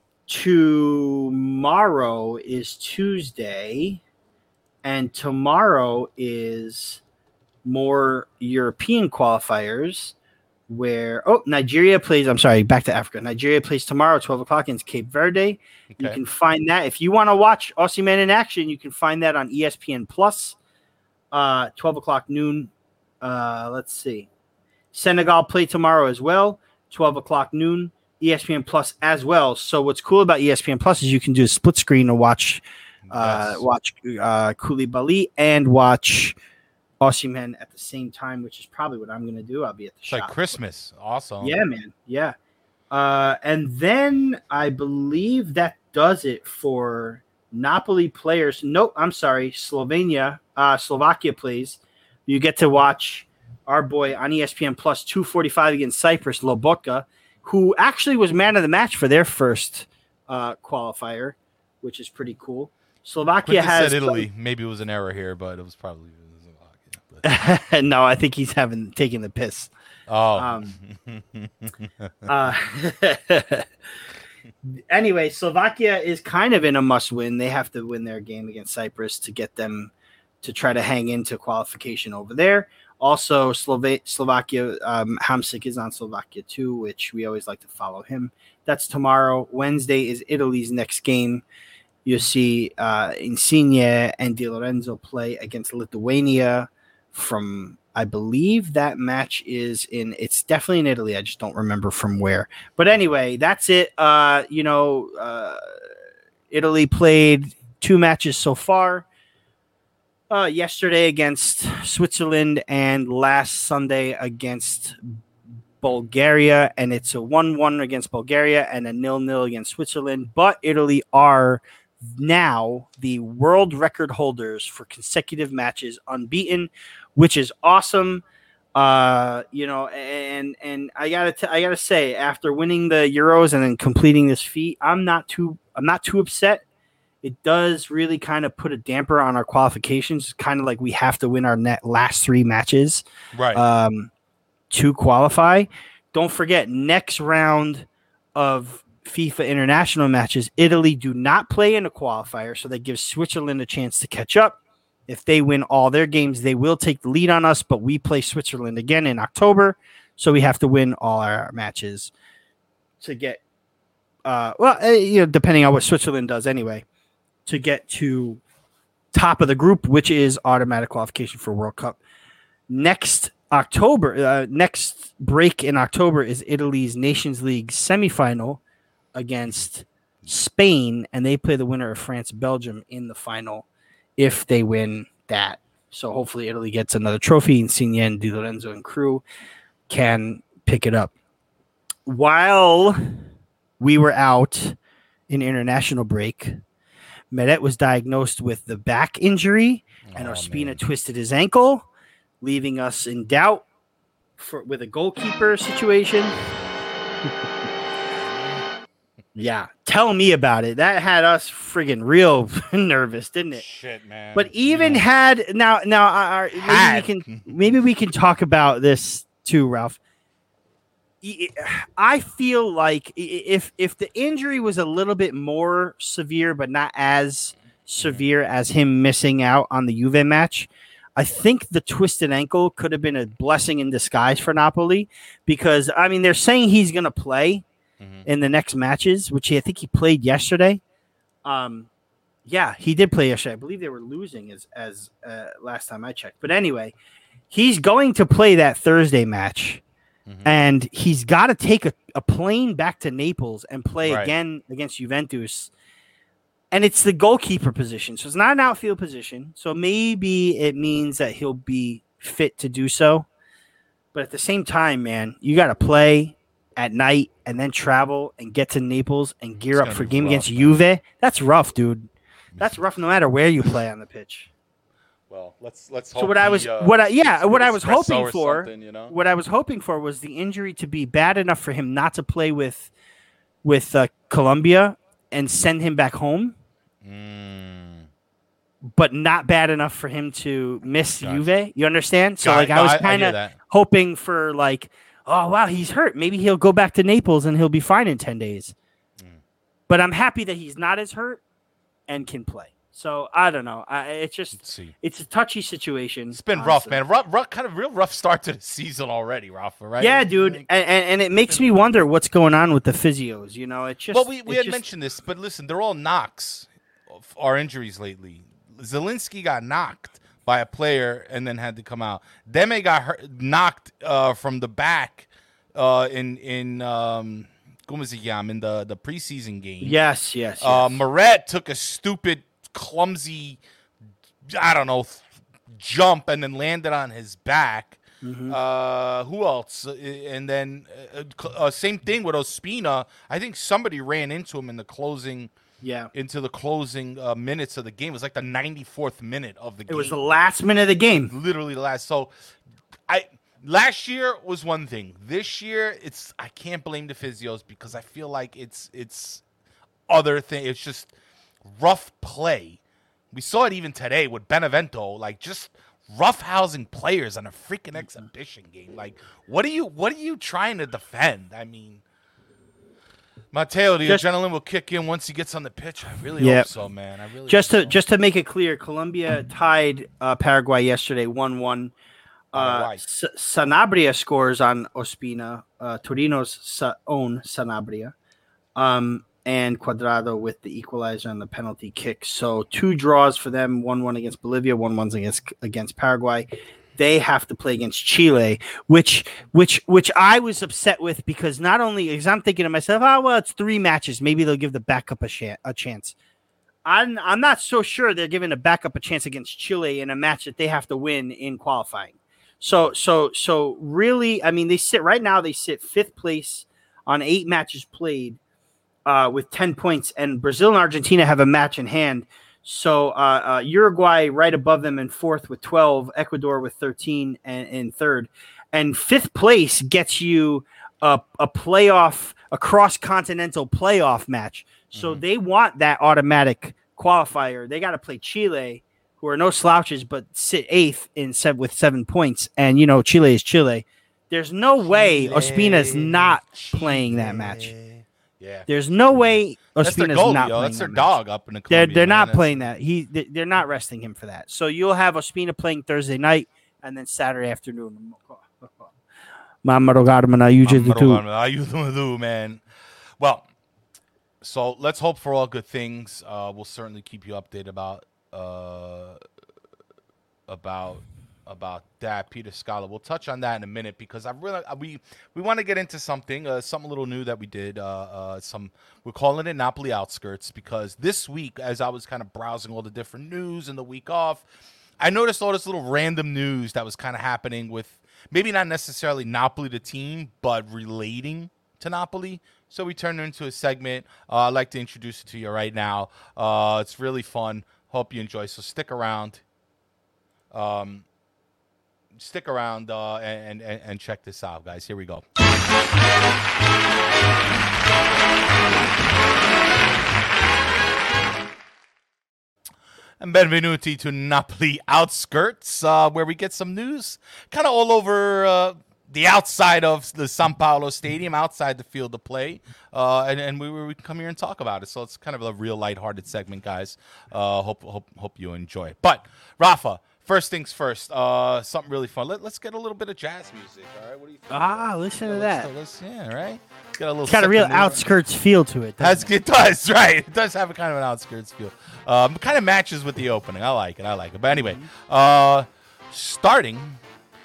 tomorrow is Tuesday, and tomorrow is more European qualifiers where oh Nigeria plays. I'm sorry, back to Africa. Nigeria plays tomorrow, twelve o'clock against Cape Verde. You Okay. can find that if you want to watch Osimhen in action. You can find that on E S P N Plus, uh, twelve o'clock noon. Uh, let's see, Senegal play tomorrow as well, twelve o'clock noon. E S P N Plus as well. So what's cool about E S P N Plus is you can do a split screen and watch uh, Yes. watch uh, Koulibaly and watch Osimhen at the same time, which is probably what I'm going to do. I'll be at the It's shop. like Christmas. Awesome. Yeah, man. Yeah. Uh, and then I believe that does it for Napoli players. Nope, I'm sorry. Slovenia, uh, Slovakia plays. You get to watch our boy on E S P N Plus two forty-five against Cyprus, Lobotka, who actually was man of the match for their first uh, qualifier, which is pretty cool. Slovakia Quinton has said Italy. Maybe it was an error here, but it was probably Slovakia. But- no, I think he's having taking the piss. Oh. Um, Uh, anyway, Slovakia is kind of in a must-win. They have to win their game against Cyprus to get them to try to hang into qualification over there. Also, Slova- Slovakia, um, Hamsik is on Slovakia too, which we always like to follow him. That's tomorrow. Wednesday is Italy's next game. You'll see uh, Insigne and Di Lorenzo play against Lithuania from, I believe that match is in, it's definitely in Italy. I just don't remember from where. But anyway, that's it. Uh, you know, uh, Italy played two matches so far. Uh, yesterday against Switzerland and last Sunday against Bulgaria. And it's a one one against Bulgaria and a nil nil against Switzerland. But Italy are now the world record holders for consecutive matches unbeaten, which is awesome. Uh, you know, and and I gotta t- I gotta say, after winning the Euros and then completing this feat, I'm not too I'm not too upset. It does really kind of put a damper on our qualifications. Kind of like we have to win our net last three matches right. um, to qualify. Don't forget, next round of FIFA international matches, Italy do not play in a qualifier, so that gives Switzerland a chance to catch up. If they win all their games, they will take the lead on us, but we play Switzerland again in October, so we have to win all our matches to get, uh, well, uh, you know, depending on what Switzerland does anyway, to get to top of the group, which is automatic qualification for World Cup. Next October, uh, next break in October is Italy's Nations League semifinal against Spain, and they play the winner of France-Belgium in the final if they win that. So hopefully Italy gets another trophy, and Insigne and Di Lorenzo and crew can pick it up. While we were out in international break, Meret was diagnosed with the back injury, and Oh, Ospina man. twisted his ankle, leaving us in doubt for with a goalkeeper situation. Yeah, tell me about it. That had us friggin' real nervous, didn't it? Shit, man. But even You know, had now, now, uh, maybe Had. we can maybe we can talk about this too, Ralph. I- I feel like i- if if the injury was a little bit more severe, but not as severe as him missing out on the Juve match, I think the twisted ankle could have been a blessing in disguise for Napoli, because I mean they're saying he's going to play Mhm. in the next matches, which he, I think he played yesterday. Um, yeah, he did play yesterday. I believe they were losing as as uh, last time I checked. But anyway, he's going to play that Thursday match, Mhm. and he's got to take a, a plane back to Naples and play Right. again against Juventus. And it's the goalkeeper position, so it's not an outfield position. So maybe it means that he'll be fit to do so. But at the same time, man, you got to play at night and then travel and get to Naples and gear It's up gonna for a be game rough, against man. Juve. That's rough, dude. That's rough no matter where you play on the pitch. Well, let's let's. So hope what I he, was, uh, what I, yeah, gets what a I was espresso hoping or for, something, you know? what I was hoping for was the injury to be bad enough for him not to play with, with uh, Colombia and send him back home, Mm. but not bad enough for him to miss Gotcha. Juve. You understand? So Got- like I no, was I- I kind hear of that. hoping for like, oh wow, he's hurt. Maybe he'll go back to Naples and he'll be fine in ten days. Mm. But I'm happy that he's not as hurt and can play. So I don't know. I, it's just Let's see. it's a touchy situation. It's been rough, honestly. man. Rough, rough, kind of real rough start to the season already, Rafa. Right? Yeah, dude, Like- and, and, and it makes me wonder what's going on with the physios. You know, it just well, we, we it had just- mentioned this, but listen, they're all knocks of our injuries lately. Zelensky got knocked by a player and then had to come out. Deme got hurt, knocked uh, from the back uh, in in um, ¿cómo se llama? in the the preseason game. Yes, yes. yes. Uh, Moret took a stupid, clumsy, I don't know, th- jump and then landed on his back. Mhm. Uh, who else? Uh, And then uh, cl- uh, same thing with Ospina. I think somebody ran into him in the closing, yeah, into the closing uh, minutes of the game. It was like the ninety-fourth minute of the it game. was the last minute of the game. Literally the last. So, I last year was one thing. This year, it's I can't blame the physios because I feel like it's it's other thing. It's just rough play. We saw it even today with Benevento, like just roughhousing players on a freaking exhibition game. Like, what are you what are you trying to defend? I mean, Matteo, the Just- adrenaline will kick in once he gets on the pitch. I really Yeah. hope so, man. I really Just hope to so. just to make it clear, Colombia tied uh, Paraguay yesterday, one one. Uh, Paraguay. S- Sanabria scores on Ospina, uh, Torino's sa- own Sanabria, um, and Cuadrado with the equalizer on the penalty kick. So two draws for them: one one against Bolivia, one one against against Paraguay. They have to play against Chile, which which which I was upset with because not only because I'm thinking to myself, oh well, it's three matches, maybe they'll give the backup a, sh- a chance. I'm I'm not so sure they're giving the backup a chance against Chile in a match that they have to win in qualifying. So so so really, I mean, they sit right now. They sit fifth place on eight matches played, uh, with ten points, and Brazil and Argentina have a match in hand. So uh, uh, Uruguay right above them in fourth with twelve, Ecuador with thirteen, and in third, and fifth place gets you a a playoff, a cross continental playoff match. So Mhm. they want that automatic qualifier. They got to play Chile, who are no slouches, but sit eighth in seven with seven points. And you know, Chile is Chile. There's no way Ospina's not playing that match. Yeah. There's no way That's their Ospina's goalie, not yo. playing That's their that match. dog up in the They're Colombia, they're man. not That's- playing that. He they- they're not resting him for that. So you'll have Ospina playing Thursday night and then Saturday afternoon. Mama Rogarmana, you just do. How you do, man? Well, so let's hope for all good things. Uh, we'll certainly keep you updated about uh, about about that, Peter Scala. We'll touch on that in a minute because I really we we want to get into something, uh, something a little new that we did. Uh, uh, some we're calling it Napoli Outskirts because this week, as I was kind of browsing all the different news in the week off, I noticed all this little random news that was kind of happening with maybe not necessarily Napoli the team, but relating to Napoli. So we turned it into a segment. Uh, I'd like to introduce it to you right now. Uh, it's really fun. Hope you enjoy. So stick around. Um, stick around uh, and, and and check this out, guys. Here we go. Benvenuti to Napoli Outskirts, uh, where we get some news kind of all over uh, the outside of the San Paolo Stadium, outside the field of play, uh, and, and we, we can come here and talk about it. So it's kind of a real lighthearted segment, guys. Uh, hope hope hope you enjoy. But Rafa, first things first, uh, something really fun. Let, let's get a little bit of jazz music, all right? What do you think? Ah, listen Yeah, to let's- that. let's- yeah, right? Get a little It's got a real second mover. outskirts feel to it. Has, doesn't it? it does, right. It does have a kind of an outskirts feel. Um, it kind of matches with the opening. I like it. I like it. But anyway, uh, starting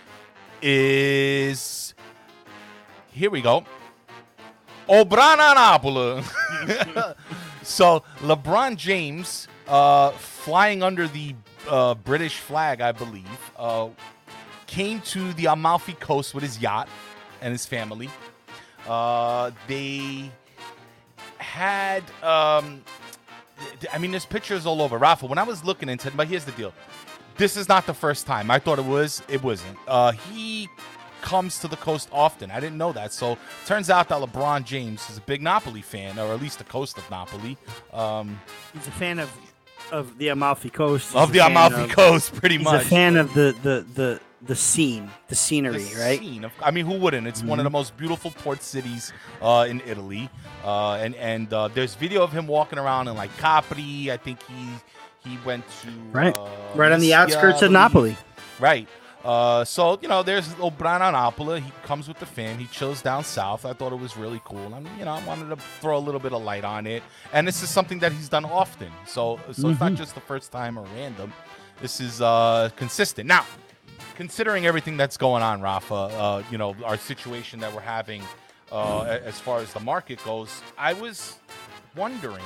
is... Here we go. Obrana Napoli. So, LeBron James, uh, flying under the uh, British flag, I believe, uh, came to the Amalfi Coast with his yacht and his family. Uh, they had, um, I mean, there's pictures all over. Rafa, when I was looking into it, but here's the deal. This is not the first time. I thought it was. It wasn't. Uh, he comes to the coast often. I didn't know that. So turns out that LeBron James is a big Napoli fan, or at least the coast of Napoli. Um, He's a fan of of the Amalfi Coast. He's of a the fan Amalfi of- Coast, pretty He's much. a fan of the the the the scene, the scenery, The right? scene of- I mean, who wouldn't? It's one of the most beautiful port cities uh, in Italy, uh, and and uh, there's video of him walking around in like Capri. I think he he went to Right, uh, right on the Ischia, outskirts I of believe. Napoli. Right. Uh, so you know, there's Obrana Napoli. He comes with the fam. He chills down south. I thought it was really cool. I mean, you know, I wanted to throw a little bit of light on it, and this is something that he's done often. So so it's not just the first time or random. This is uh, consistent. Now, considering everything that's going on, Rafa, uh, you know, our situation that we're having uh, a- as far as the market goes, I was wondering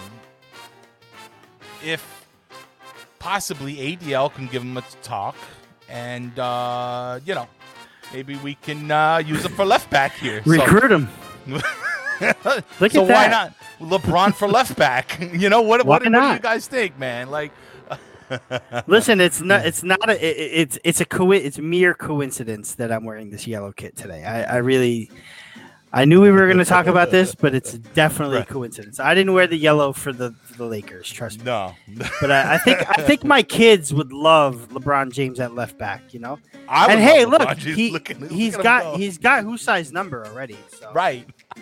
if possibly A D L can give him a talk, and uh, you know, maybe we can uh, use him for left back here. So- Recruit him. Look at so why that. not LeBron for left back? You know what? Why What, what do not? you guys think, man? Like, Listen, it's not. It's not a. It, it's it's a co- It's mere coincidence that I'm wearing this yellow kit today. I, I really, I knew we were going to talk about this, but it's definitely Right. a coincidence. I didn't wear the yellow for the the Lakers. Trust me. no, But I, I think I think my kids would love LeBron James at left back. You know. I would And hey, love look, LeBron James. he Look at- look he's at him got go. he's got Husai's number already. So. right.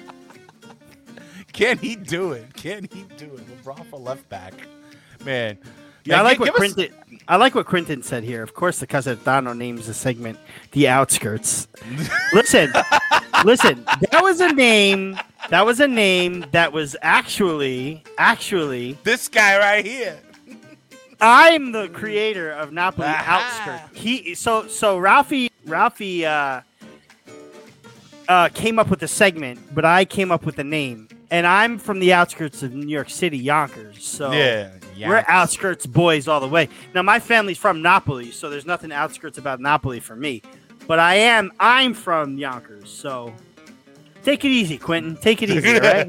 Can he do it? Can he do it? LeBron for left back, man. Yeah, I Man, like gi- what give us- Quinton. I like what Quinton said here. Of course, the Casertano names the segment "The Outskirts." listen, listen. That was a name. That was a name that was actually, actually. This guy right here. I'm the creator of Napoli Aha. Outskirts. He so so Ralphie Ralphie uh, uh, came up with the segment, but I came up with the name. And I'm from the outskirts of New York City, Yonkers. So Yeah, we're Yonkers. outskirts boys all the way. Now my family's from Napoli, so there's nothing outskirts about Napoli for me. But I am I'm from Yonkers, so take it easy, Quentin. Take it easy, all right?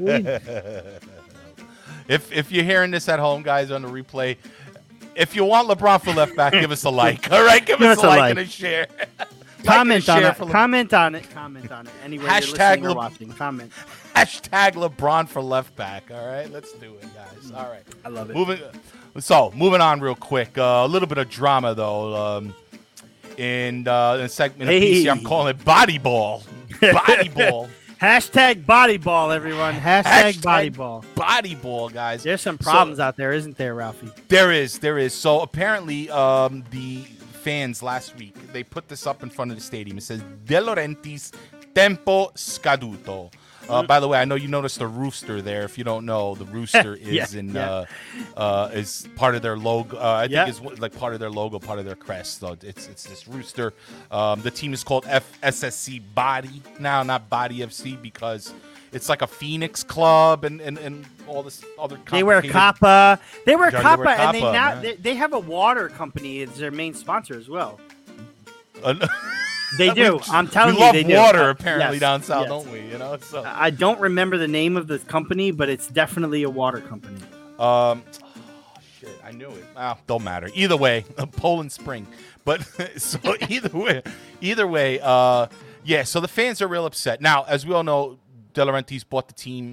If if you're hearing this at home, guys, on the replay, if you want LeBron for left back, give us a like. All right, give, us, a like, and a share. Like and Comment a on share it. for Le- Comment on it. Comment on it. Anywhere Hashtag you're listening or Le- watching, comment. Hashtag LeBron for left back. All right, let's do it, guys. All right. I love it. Moving, so moving on real quick. Uh, a little bit of drama though. Um, in uh, in a segment of P C, I'm Hey. calling it body ball. Body ball. Hashtag body ball, everyone. Hashtag, Hashtag body ball. Body ball, guys. There's some So- problems out there, isn't there, Ralphie? There is, there is. So apparently, um, the fans last week they put this up in front of the stadium. It says De Laurentiis Tempo Scaduto. Uh, by the way, I know you noticed the rooster there. If you don't know, the rooster is Yeah, in yeah. uh, uh, is part of their logo. Uh, I Yeah. think it's like part of their logo, part of their crest. So it's it's this rooster. Um, the team is called F S S C Body now, not Body F C, because it's like a Phoenix club and and, and all this other. They wear complicated- Kappa. They wear Yeah, they Kappa, wear and they Kappa, now man. they, they have a water company as their main sponsor as well. Uh, They do. I'm telling we you, love they do. water Uh, apparently yes, down south, yes. don't we? You know, so I don't remember the name of the company, but it's definitely a water company. um, oh, shit, I knew it. Ah, don't matter. Either way, Poland Spring. But so either way, either way, uh, yeah. So the fans are real upset now. As we all know, De Laurentiis bought the team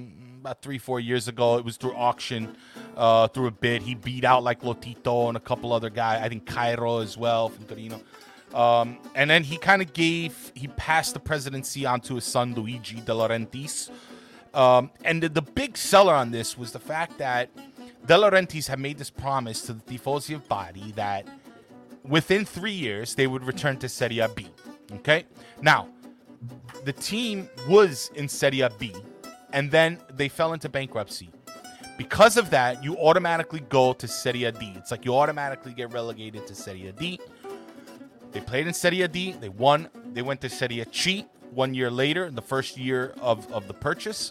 about three, four years ago. It was through auction, uh, through a bid. He beat out like Lotito and a couple other guys. I think Cairo as well from Torino. Um, and then he kind of gave, he passed the presidency on to his son, Luigi De Laurentiis. Um, and the, the big seller on this was the fact that De Laurentiis had made this promise to the Tifosi of Bari that within three years, they would return to Serie B. Okay? Now, the team was in Serie B, and then they fell into bankruptcy. Because of that, you automatically go to Serie D. It's like you automatically get relegated to Serie D. They played in Serie D. They won. They went to Serie C one year later, the first year of, of the purchase.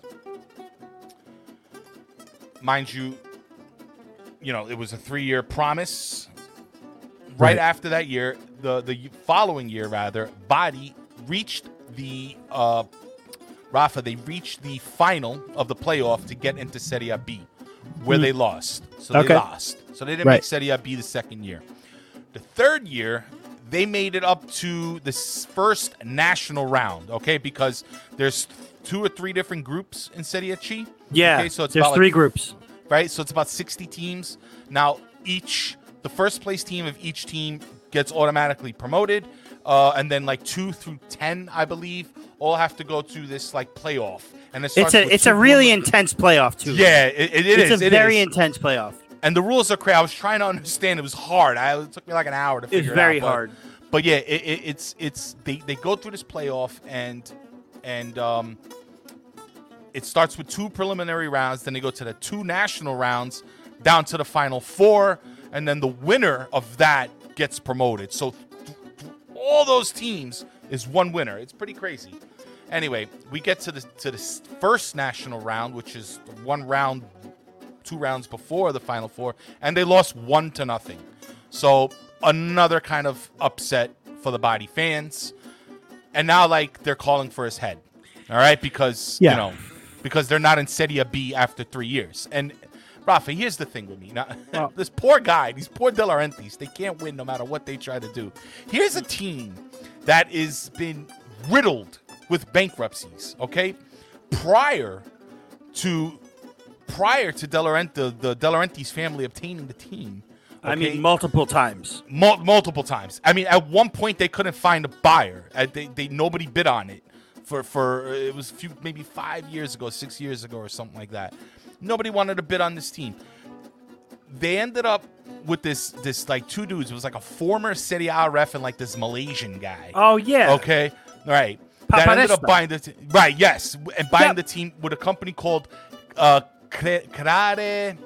Mind you, you know, it was a three-year promise. Right, right after that year, the, the following year, rather, Bari reached the, uh, Rafa, they reached the final of the playoff to get into Serie B, where mm. they lost. So okay. they lost. So they didn't right. make Serie B the second year. The third year, they made it up to the first national round, okay? Because there's two or three different groups in Serie C. Yeah, okay? So it's there's about three like, groups. Right? So it's about sixty teams. Now, each, the first place team of each team gets automatically promoted. Uh, and then like two through ten, I believe, all have to go to this like playoff. And it it's a it's a really intense playoff, too. Yeah, it, it, it it's is. It's a it very is. intense playoff. And the rules are crazy. I was trying to understand. It was hard. I, it took me like an hour to figure it out. It's very but, hard. But yeah, it, it, it's it's they, they go through this playoff and and um, it starts with two preliminary rounds. Then they go to the two national rounds, down to the final four, and then the winner of that gets promoted. So th- th- all those teams is one winner. It's pretty crazy. Anyway, we get to the to the first national round, which is one round. Two rounds before the Final Four, and they lost one to nothing. So another kind of upset for the Bari fans. And now, like, they're calling for his head. All right, because yeah. you know, because they're not in Serie B after three years. And Rafa, here's the thing with me. Now, well, this poor guy, these poor De Laurentiis, they can't win no matter what they try to do. Here's a team that has been riddled with bankruptcies. Okay, prior to. Prior to De Laurenti, the, the De Laurentiis family obtaining the team. Okay? I mean, multiple times. Mul- multiple times. I mean, at one point, they couldn't find a buyer. Uh, they, they Nobody bid on it. For, for it was a few, maybe five years ago, six years ago, or something like that. Nobody wanted to bid on this team. They ended up with this, this like, two dudes. It was like a former Serie A ref and, like, this Malaysian guy. Oh, yeah. Okay? All right. That ended up buying the team. Right, yes. And buying yep. the team with a company called... Uh, Cre- creare,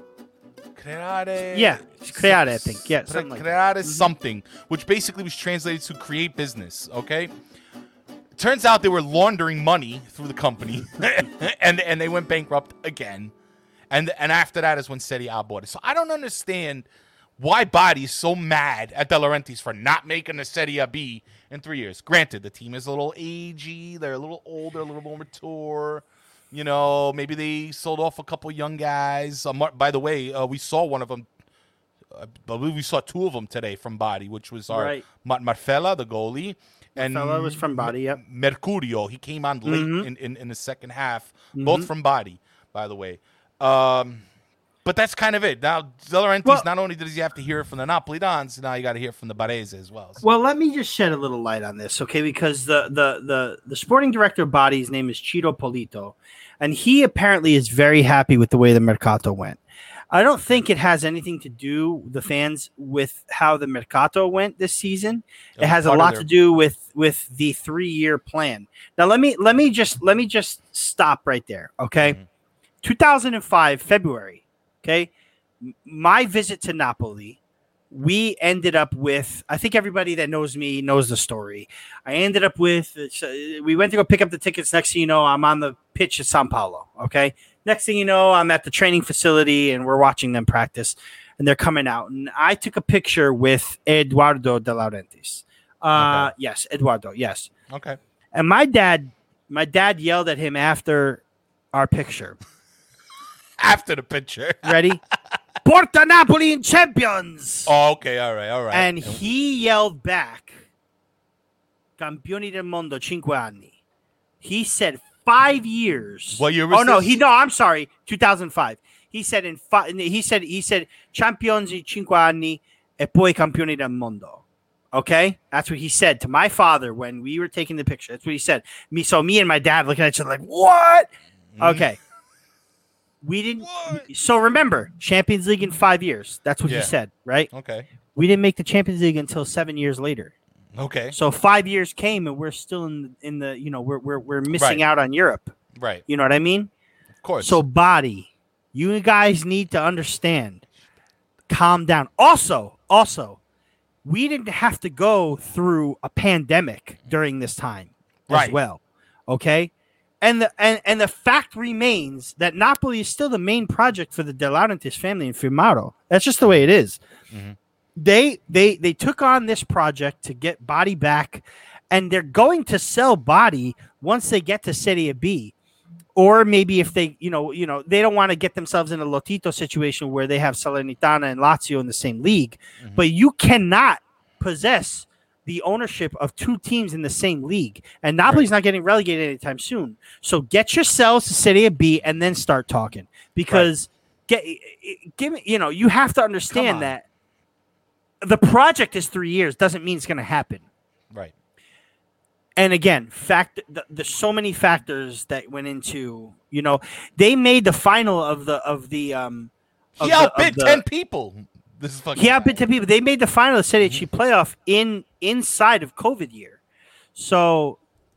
creare, yeah, creare, I think, yeah, something like creare that. something, which basically was translated to create business. Okay, turns out they were laundering money through the company, and and they went bankrupt again, and and after that is when Serie A bought it. So I don't understand why Bari is so mad at De Laurentiis for not making the Serie B in three years. Granted, the team is a little agey, they're a little older, a little more mature. You know, maybe they sold off a couple young guys. Uh, by the way, uh, we saw one of them. I believe we saw two of them today from Bari, which was our right. Mar- Marfella, the goalie. And Marfella was from Bari, yep. Mercurio, he came on late mm-hmm. in, in, in the second half, mm-hmm. both from Bari, by the way. Um, but that's kind of it. Now, De Laurentiis, well, not only does he have to hear it from the Napolitans, now you got to hear it from the Barese as well. So. Well, let me just shed a little light on this, okay? Because the the the, the sporting director of Bari's name is Ciro Polito. And he apparently is very happy with the way the Mercato went. I don't think it has anything to do, the fans, with how the Mercato went this season. It has a lot to do with, with the three-year plan. Now let me let me just let me just stop right there, okay? Mm-hmm. two thousand five, February, okay? My visit to Napoli, we ended up with, I think everybody that knows me knows the story. I ended up with, we went to go pick up the tickets. Next thing you know, I'm on the pitch at Sao Paulo. Okay. Next thing you know, I'm at the training facility and we're watching them practice and they're coming out. And I took a picture with Eduardo De Laurentiis. Uh, okay. Yes, Eduardo. Yes. Okay. And my dad, my dad yelled at him after our picture. After the picture. Ready? Porta Napoli in champions. Oh, okay. All right. All right. And he yelled back, Campioni del Mondo, cinque anni. He said, five years. What year was Oh no, this? he no. I'm sorry, two thousand five. He said in five. He said he said champions in cinque anni e poi campioni del mondo. Okay, that's what he said to my father when we were taking the picture. That's what he said. Me, so me and my dad looking at each other like, what? Okay. We didn't. What? So remember, Champions League in five years. That's what Yeah. he said, right? Okay. We didn't make the Champions League until seven years later. Okay. So five years came, and we're still in in the. You know, we're we're we're missing Right. out on Europe. Right. You know what I mean? Of course. So body, you guys need to understand. Calm down. Also, also, we didn't have to go through a pandemic during this time Right. as well. Okay. And the and, and the fact remains that Napoli is still the main project for the De Laurentiis family in Firmato. That's just the way it is. Mhm. They they they took on this project to get Body back, and they're going to sell Body once they get to Serie B. Or maybe if they, you know, you know, they don't want to get themselves in a Lotito situation where they have Salernitana and Lazio in the same league. Mhm. But you cannot possess the ownership of two teams in the same league. And Napoli's not getting relegated anytime soon. So get yourselves to Serie B and then start talking. Because get give me, you know, you have to Come understand on. that the project is three years doesn't mean it's going to happen. Right. And again, fact, th- there's so many factors that went into, you know, they made the final of the of the um. Of He the- of outbid the- ten people. This is fucking. He outbid ten people. They made the final of the Serie C Mm-hmm. playoff in inside of COVID year, so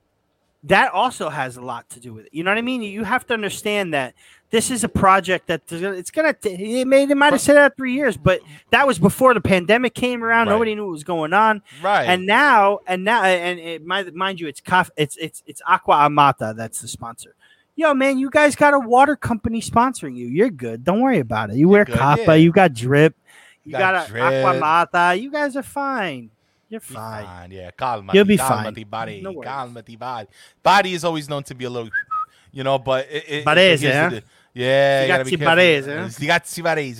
that also has a lot to do with it. You know what I mean? You have to understand that this is a project that it's gonna. T- it may they might have said that three years, but that was before the pandemic came around. Right. Nobody knew what was going on. Right. And now, and now, and it, mind, mind you, it's Caf, it's it's it's Aqua Amata that's the sponsor. Yo, man, you guys got a water company sponsoring you. You're good. Don't worry about it. You wear good, Kappa. yeah. You got drip. You Got got, a drip. Aqua Mata. You guys are fine. You're Be fine. fine. Yeah, calmati, You'll be calmati, fine. Body, No worries. calmati, body. Body is always known to be a little, you know, but it, it, Barese, here's huh? the- yeah, you gotta be Sigazzi careful. Barese, huh? Sigazzi Barese,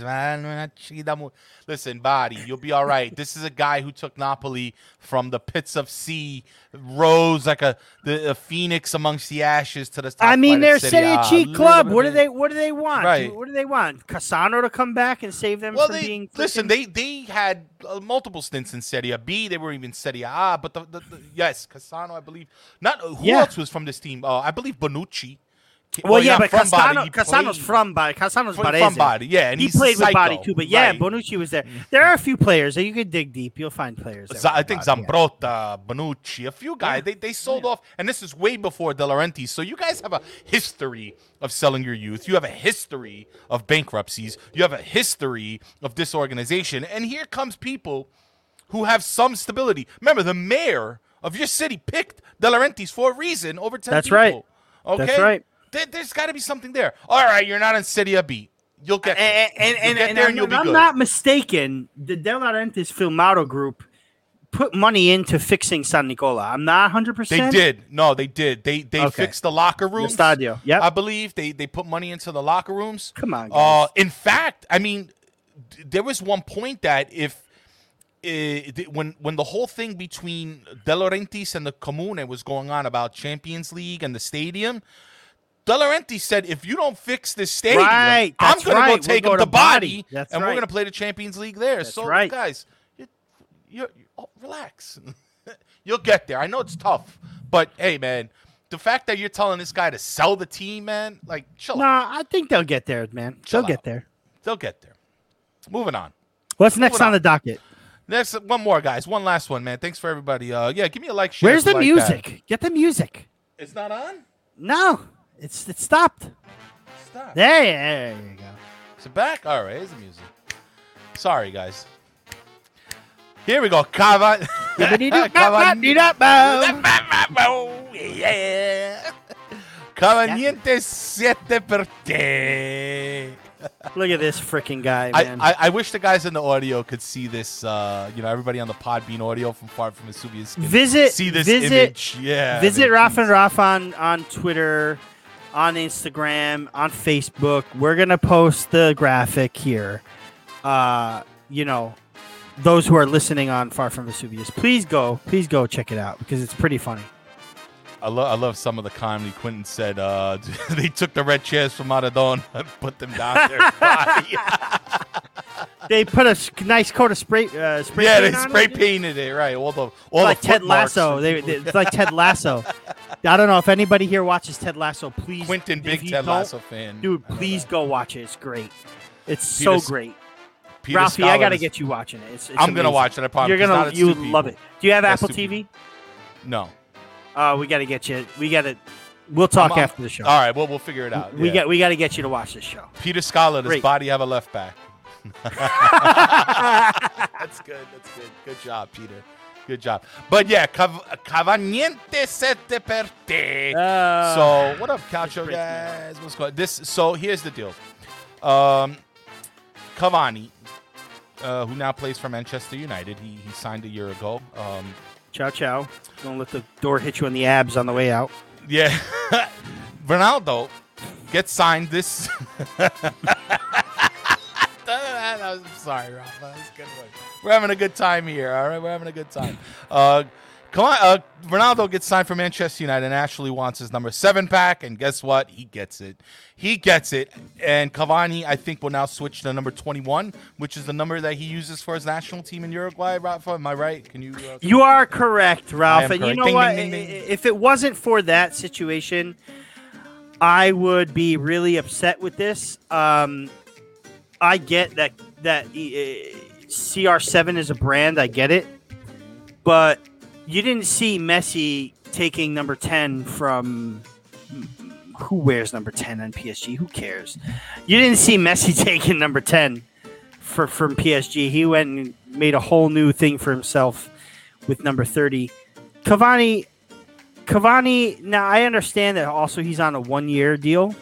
man. Listen, Body, you'll be all right. This is a guy who took Napoli from the pits of sea, rose like a the a phoenix amongst the ashes to the top. I mean, flight they're of Serie Serie A. C Little club. bit What do of they? What do they want? Right. What do they want? Casano to come back and save them Well, from they being listen. freaking- They they had uh, multiple stints in Serie B. They were even Serie A. But the, the, the yes, Cassano, I believe. Not who Yeah. else was from this team? Uh, I believe Bonucci. Well, yeah, not but from Bari, Castano, he Castano's played from Bari. Castano's from, Barese. from Bari, yeah, and he he's played with psycho. Bari too, but yeah, Right. Bonucci was there. There are a few players that you could dig deep. You'll find players. that Z- were I in think Bari, yeah. Zambrotta, Bonucci, a few guys. Yeah. They they sold off, and this is way before De Laurentiis. So you guys have a history of selling your youth. You have a history of bankruptcies. You have a history of disorganization. And here comes people who have some stability. Remember, the mayor of your city picked De Laurentiis for a reason over ten That's people. right. Okay? That's right. There, there's got to be something there. All right, you're not in Serie B. You'll get And, and, You'll and, get and there I'm, and you'll be I'm good. not mistaken. The De Laurentiis Filmato group put money into fixing San Nicola. I'm not one hundred They percent. did. No, they did. They they Okay. fixed the locker rooms. stadio. Yep. I believe they they put money into the locker rooms. Come on, Uh, guys. in fact, I mean, d- there was one point that if uh, th- when when the whole thing between De Laurentiis and the Comune was going on about Champions League and the stadium, De Laurentiis said, if you don't fix this stadium, Right, I'm that's going right. to We'll go take go them to to Body, Bari. That's and we're right. going to play the Champions League there. That's so, right. guys, you, you, oh, relax. You'll get there. I know it's tough, but hey, man, the fact that you're telling this guy to sell the team, man, like, chill No, out. I think they'll get there, man. Chill They'll get out. there. They'll get there. Moving on. What's next Moving on on. the docket? Next, one more, guys. One last one, man. Thanks for everybody. Uh, yeah, give me a like, share. Where's if you the like music? that. Get the music. It's not on? No, it's it stopped. Stop. There, there you go. Is it back? All right, here's the music. Sorry, guys. Here we go. Cavan. Yeah. Cavaniente siete per te. Look at this freaking guy, I, man. I, I wish the guys in the audio could see this. Uh, you know, everybody on the Podbean audio from Far from Vesuvius can Visit- see this visit- image. Yeah. Visit man, Raf and please. Raf on, on Twitter, on Instagram, on Facebook. We're gonna post the graphic here. Uh, you know, those who are listening on Far from Vesuvius, please go, please go check it out because it's pretty funny. I love I love some of the comedy. Quentin said uh, they took the red chairs from Maradona and put them down their body. They put a s- nice coat of spray uh, spray Yeah, they paint on spray it. painted it, right. All the all Like the Ted foot marks. Lasso. They, they, it's like Ted Lasso. I don't know if anybody here watches Ted Lasso. Please, Quentin, if big you Ted don't, Lasso fan. dude. I know Please that. go watch it. It's great. It's Peter so S- great. Peter Ralphie, I Scholar gotta is- get you watching it. It's, it's I'm gonna amazing. watch it. I promise. You're It's gonna not, it's you two would love it. people. Do you have That's Apple two T V? No. Uh, we gotta get you. We gotta. We'll talk I'm- I'm- after the show. All right, well we'll figure it out. We yeah. got. We gotta get you to watch this show. Peter Scholar. Does Great. body have a left back? That's good. That's good. Good job, Peter. Good job. But yeah, Cav- Cavaniente sette per te. Uh, So what up, Calcio breaks me guys? What's going? This. So here's the deal. Um, Cavani, uh, who now plays for Manchester United, he he signed a year ago. Um, Ciao, ciao. Don't let the door hit you in the abs on the way out. yeah, Ronaldo gets signed this. I'm sorry, Rafa. That's a good one. We're having a good time here. All right, we're having a good time. Uh, come on, uh, Ronaldo gets signed for Manchester United and actually wants his number seven pack. And guess what? He gets it. He gets it. And Cavani, I think, will now switch to number twenty-one, which is the number that he uses for his national team in Uruguay. Rafa, am I right? Can you? Uh, You are correct, Ralph. I am And you correct. know Ding, what? ding, ding, ding. If it wasn't for that situation, I would be really upset with this. Um, I get that that uh, C R seven is a brand. I get it, but you didn't see Messi taking number ten from. Who wears number ten on P S G? Who cares? You didn't see Messi taking number ten for from P S G. He went and made a whole new thing for himself with number thirty. Cavani, Cavani. Now I understand that also he's on a one-year deal,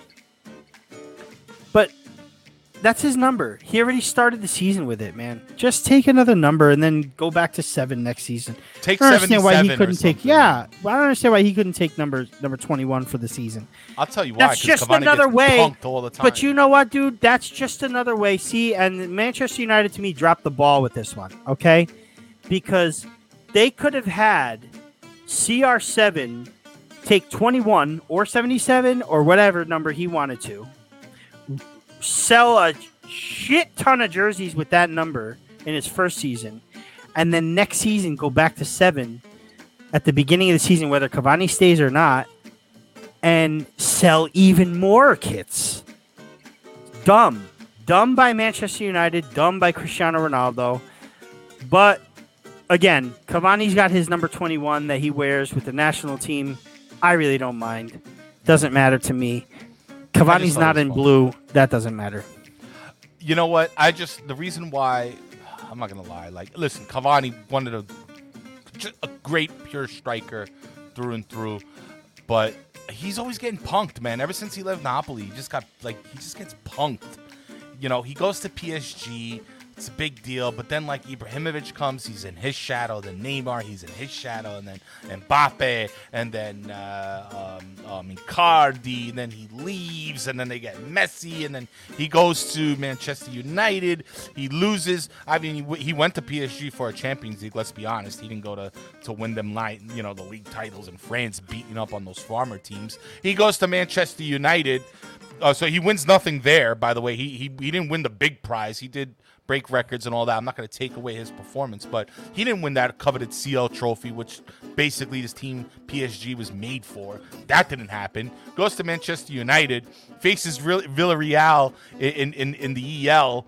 but that's his number. He already started the season with it, man. Just take another number and then go back to seven next season. Take I don't understand why he seventy-seven or couldn't take. something. Yeah, I don't understand why he couldn't take number number twenty-one for the season. I'll tell you why. That's 'cause just Cavani another gets way. punked all the time. But you know what, dude? That's just another way. See, and Manchester United to me dropped the ball with this one, okay? Because they could have had C R seven take twenty-one or seventy-seven or whatever number he wanted to, sell a shit ton of jerseys with that number in his first season, and then next season go back to seven at the beginning of the season, whether Cavani stays or not, and sell even more kits. Dumb. Dumb by Manchester United, dumb by Cristiano Ronaldo. But, again, Cavani's got his number twenty-one that he wears with the national team. I really don't mind. Doesn't matter to me. Cavani's thought not it was in fun. blue. That doesn't matter. You know what? I just the reason why I'm not gonna lie. Like, listen, Cavani, one of the just a great pure striker through and through, but he's always getting punked, man. Ever since he left Napoli, he just got like he just gets punked. You know, he goes to P S G. It's a big deal, but then like Ibrahimovic comes, he's in his shadow. Then Neymar, he's in his shadow, and then Mbappe, and then uh, um, um, Icardi. And then he leaves, and then they get Messi, and then he goes to Manchester United. He loses. I mean, he, w- he went to P S G for a Champions League. Let's be honest, he didn't go to to win them light, you know, the league titles in France, beating up on those farmer teams. He goes to Manchester United. Uh, so he wins nothing there, by the way. He, he he didn't win the big prize. He did break records and all that. I'm not going to take away his performance, but he didn't win that coveted C L trophy, which basically his team P S G was made for. That didn't happen. Goes to Manchester United, faces Real- Villarreal in, in, in the E L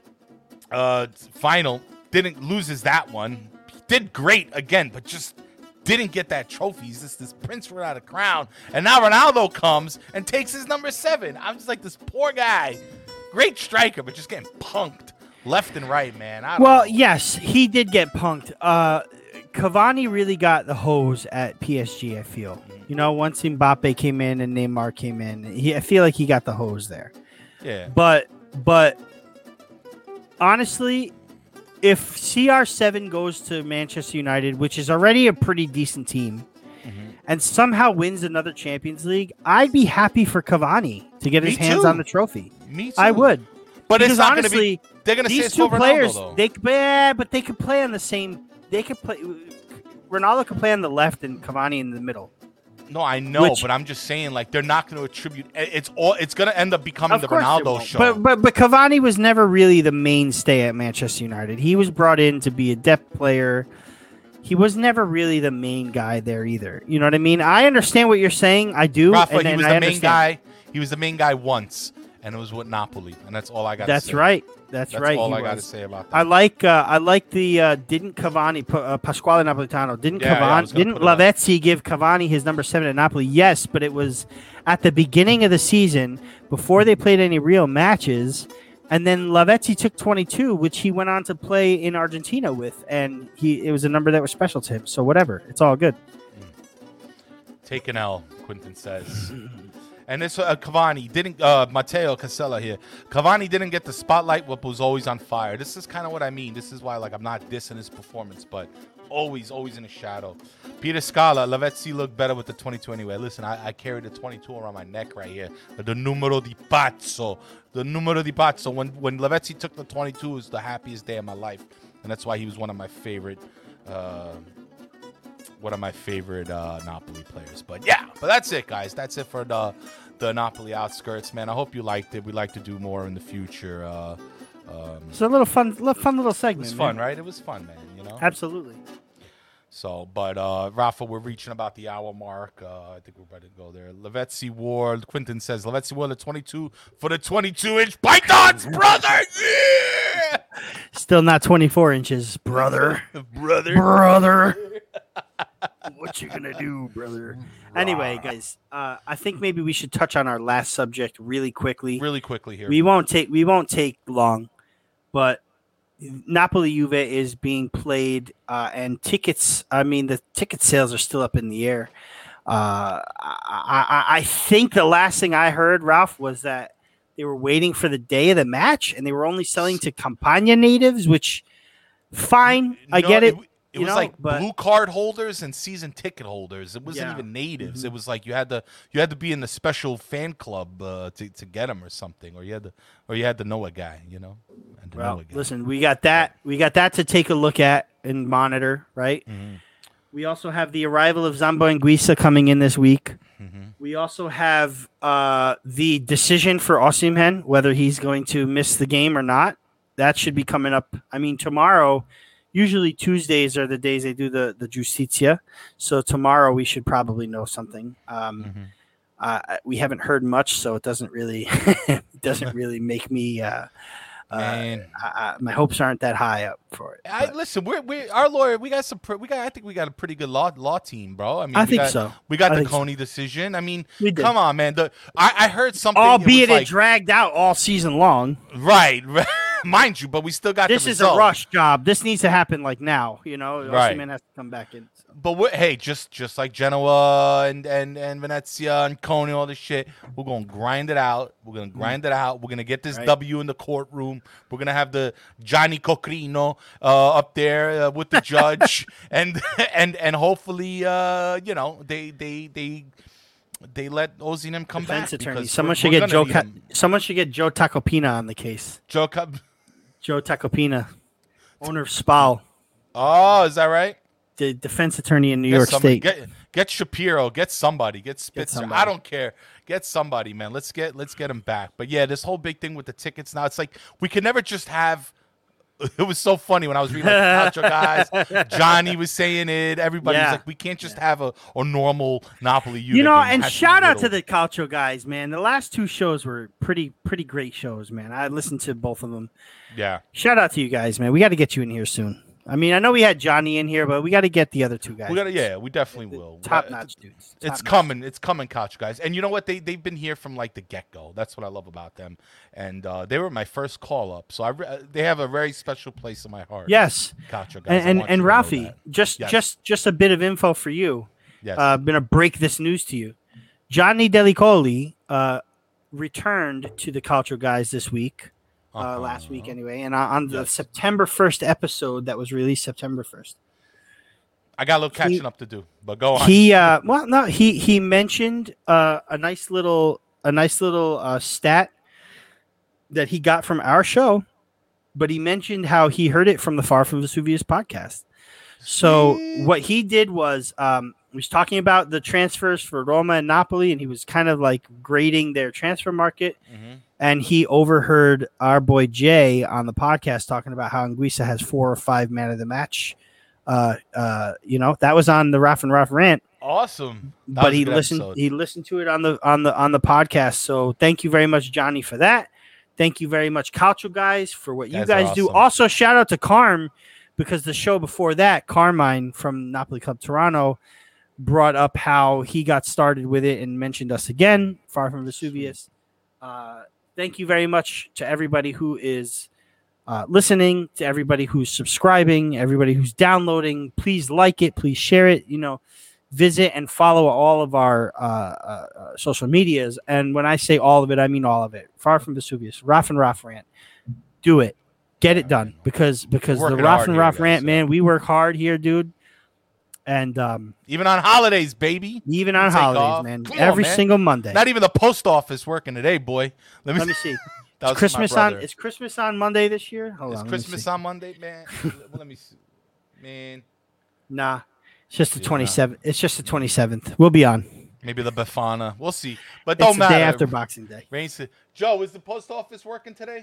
uh, final. Didn't loses that one. Did great again, but just didn't get that trophy. He's just this prince without a crown. And now Ronaldo comes and takes his number seven. I'm just like, this poor guy. Great striker, but just getting punked left and right, man. I don't Well, know. yes, he did get punked. Uh, Cavani really got the hose at P S G, I feel. You know, once Mbappe came in and Neymar came in, he, I feel like he got the hose there. Yeah. But, but honestly, if C R seven goes to Manchester United, which is already a pretty decent team, Mhm. and somehow wins another Champions League, I'd be happy for Cavani to get Me his hands too. on the trophy. Me too. I would. But Because it's not honestly, going to be. They're going to say These it's two for Ronaldo, players, though. they could, yeah, but they could play on the same. They could play. Ronaldo could play on the left and Cavani in the middle. No, I know, Which- but I'm just saying, like, they're not going to attribute. It's all. It's going to end up becoming Of the course it Ronaldo won't. show. But, but but Cavani was never really the mainstay at Manchester United. He was brought in to be a depth player. He was never really the main guy there either. You know what I mean? I understand what you're saying. I do. Rafa, and, he and was I the main understand. guy. He was the main guy once, and it was with Napoli, and that's all I got. That's to say. right. That's, That's right. all he I got to was. say about that. I like uh, I like the uh, didn't Cavani Pa- uh, Pasquale Napolitano didn't Yeah, yeah, I Cavani was gonna didn't put it up. Lavezzi give Cavani his number seven at Napoli? Yes, but it was at the beginning of the season before they played any real matches, and then Lavezzi took twenty-two, which he went on to play in Argentina with, and he it was a number that was special to him. So whatever, it's all good. Take an L, Quentin says. And this uh, Cavani didn't. Uh, Matteo Casella here. Cavani didn't get the spotlight, but was always on fire. This is kind of what I mean. This is why, like, I'm not dissing his performance, but always, always in the shadow. Peter Scala, Lavezzi looked better with the twenty-two anyway. Listen, I, I carry the twenty-two around my neck right here. The numero di pazzo. The numero di pazzo. When when Lavezzi took the twenty-two, it was the happiest day of my life, and that's why he was one of my favorite. Uh, one of my favorite uh, Napoli players. But yeah, but that's it, guys. That's it for the the Napoli outskirts, man. I hope you liked it. We'd like to do more in the future. Uh, um, It's a little fun, li- fun little it segment. was fun, man. right? It was fun, man. You know. Absolutely. So, but uh, Rafa, we're reaching about the hour mark. Uh, I think we're ready to go there. Lavezzi Ward, Quentin says Lavezzi Ward, the twenty-two for the twenty-two inch pythons, brother. Yeah, Still not twenty-four inches, brother. brother. brother. What you gonna do, brother? Anyway, guys, uh, I think maybe we should touch on our last subject really quickly. Really quickly here. We won't take we won't take long, but Napoli Juve is being played, uh, and tickets. I mean, the ticket sales are still up in the air. Uh, I, I, I think the last thing I heard, Ralph, was that they were waiting for the day of the match, and they were only selling to Campania natives. Which, fine, I No, get it. It you was know, like but- blue card holders and season ticket holders. It wasn't Yeah. even natives. Mhm. It was like you had to you had to be in the special fan club uh, to to get them or something, or you had to or you had to know a guy, you know. Had to know Well, a guy. listen, we got that. We got that to take a look at and monitor, right? Mm-hmm. We also have the arrival of Zambo Anguissa coming in this week. Mm-hmm. We also have uh, the decision for Osimhen, whether he's going to miss the game or not. That should be coming up. I mean, tomorrow. Usually Tuesdays are the days they do the the Justitia. So tomorrow we should probably know something. Um, Mm-hmm. uh, we haven't heard much, so it doesn't really it doesn't really make me. Uh, uh, Man. I, I, my hopes aren't that high up for it. I but listen. We're we our lawyer. We got some. Pre- we got. I think we got a pretty good law law team, bro. I mean, I we think got, so. We got I the think so. Coney decision. I mean, We did. come on, man. The I, I heard something. Albeit it, was it like, dragged out all season long. right, right. Mind you, but we still got This the is result. a rush job. This needs to happen like now. You know, Right. Osimhen has to come back in. so. But we're, hey, just just like Genoa and, and, and Venezia and Coney, all this shit, we're gonna grind it out. We're gonna grind it out. We're gonna get this Right. W in the courtroom. We're gonna have the Johnny Cocrino uh, up there uh, with the judge, and and and hopefully, uh, you know, they they they they let Osimhen come Defense back. attorney. because Someone we're- should we're get gonna Joe. need Ca- him. someone should get Joe Tacopina on the case. Joe Cub. Joe Tacopina, owner of Spal, Oh, is that right? the defense attorney in New Get York somebody- State. Get, get Shapiro. Get somebody. Get Spitzer. I somebody. don't care. Get somebody, man. Let's get let's get him back. But yeah, this whole big thing with the tickets now. It's like we can never just have. It was so funny when I was reading like the Calcio guys. Johnny was saying it. Everybody Yeah. was like, we can't just have a, a normal Napoli unit. You know, game. It and has to be shout out to little. the Calcio guys, man. The last two shows were pretty, pretty great shows, man. I listened to both of them. Yeah. Shout out to you guys, man. We got to get you in here soon. I mean, I know we had Johnny in here, but we got to get the other two guys. We gotta, yeah, we definitely will. Top Uh, notch dudes. It's Top-notch. coming. It's coming, Couch guys. And you know what? They they've been here from like the get go. That's what I love about them. And uh, they were my first call up, so I re- uh, they have a very special place in my heart. Yes, Couch guys. and I and, want and you to know Ralphie, that. just Yes. just just a bit of info for you. Yes. Uh, I'm gonna break this news to you. Johnny Delicoli uh, returned to the Calcio guys this week, uh, Uh-huh. last week anyway, and on the Yes. September first episode that was released September first. I got a little catching he- up to do, but go on. He uh well no he he mentioned uh a nice little a nice little uh stat that he got from our show, but he mentioned how he heard it from the Far From Vesuvius podcast. So what he did was um he was talking about the transfers for Roma and Napoli, and he was kind of like grading their transfer market. Mm-hmm. And he overheard our boy Jay on the podcast talking about how Anguissa has four or five man of the match. Uh, uh, you know, that was on the Raff and Ruff rant. Awesome. That But was a he good listened. episode. He listened to it on the on the on the podcast. So thank you very much, Johnny, for that. Thank you very much, Calcio guys, for what you Guys are guys do. awesome. Also, shout out to Carm, because the show before that, Carmine from Napoli Club Toronto, brought up how he got started with it and mentioned us again, Far from Vesuvius. Uh, thank you very much to everybody who is uh, listening, to everybody who's subscribing, everybody who's downloading. Please like it. Please share it. You know, visit and follow all of our uh, uh, uh, social medias. And when I say all of it, I mean all of it. Far from Vesuvius, Raff and Raff rant. Do it. Get it done, because because the Working Raff hard and here, Raff guys, rant, so. man, we work hard here, dude. And um, Even on holidays, baby. even on Take holidays, off. man, Come on, every man. single Monday. Not even the post office working today, boy. Let me, Let me see. That Is was Christmas my on? brother. Is Christmas on Monday this year? Hold Is on, let me Christmas see. on Monday, man? Well, let me see. Man, Nah, it's just the Yeah. twenty seventh. It's just the twenty seventh. We'll be on. maybe the Befana. We'll see. But It's don't the matter. day after Boxing Day. Rain said- Joe, is the post office working today?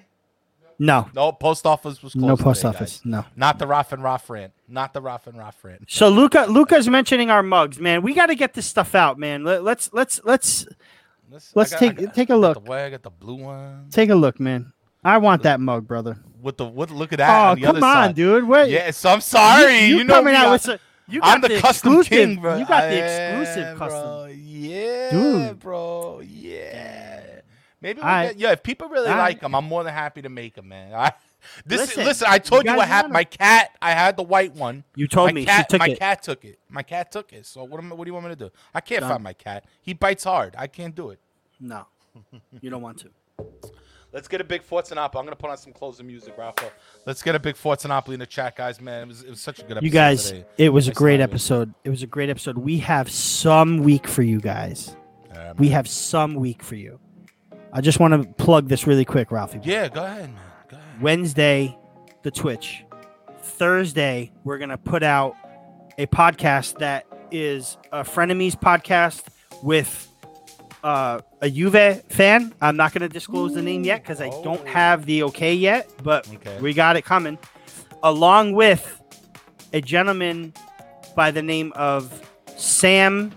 No, No, post office was closed no post today, office. guys. No. Not the Raff and Raff rant. Not the Raff and Raff rant. So Luca, Luca's mentioning our mugs, man. We got to get this stuff out, man. Let, let's let's let's Let's, Let's I got- take- I got- take a I got look. The way I got the blue one take a look, man. I want that mug, brother. with the with, look at that. Oh, on the come other on, side. dude. What? Yeah, so I'm sorry. You, You, you know coming me, out I- with some, you got I'm the, custom exclusive, king, bro. You got the I exclusive am, custom. bro. Yeah, Dude. bro. Yeah. Maybe we'll Alright. get, yeah. If people really Alright. like them, I'm more than happy to make them, man. I, this Listen, listen, I told you you, what guys happened. wanna- My cat, I had the white one. You told my me. She cat, took my it. cat took it. My cat took it. So what am I, what do you want me to do? I can't Done. find my cat. He bites hard. I can't do it. No, you don't want to. Let's get a big Fortunapo. I'm gonna put on some closing music, Rafa. Let's get a big Fortunapo in the chat, guys. Man, it was it was such a good episode. You guys, today. it was a Nice great time. episode. It was a great episode. We have some week for you guys. Yeah, man. We have some week for you. I just want to plug this really quick, Ralphie. Yeah, go ahead, man. Go ahead. Wednesday, the Twitch. Thursday, we're going to put out a podcast that is a Frenemies podcast with uh, a Juve fan. I'm not going to disclose the name yet because I don't Oh. have the okay yet, but Okay. we got it coming. Along with a gentleman by the name of Sam.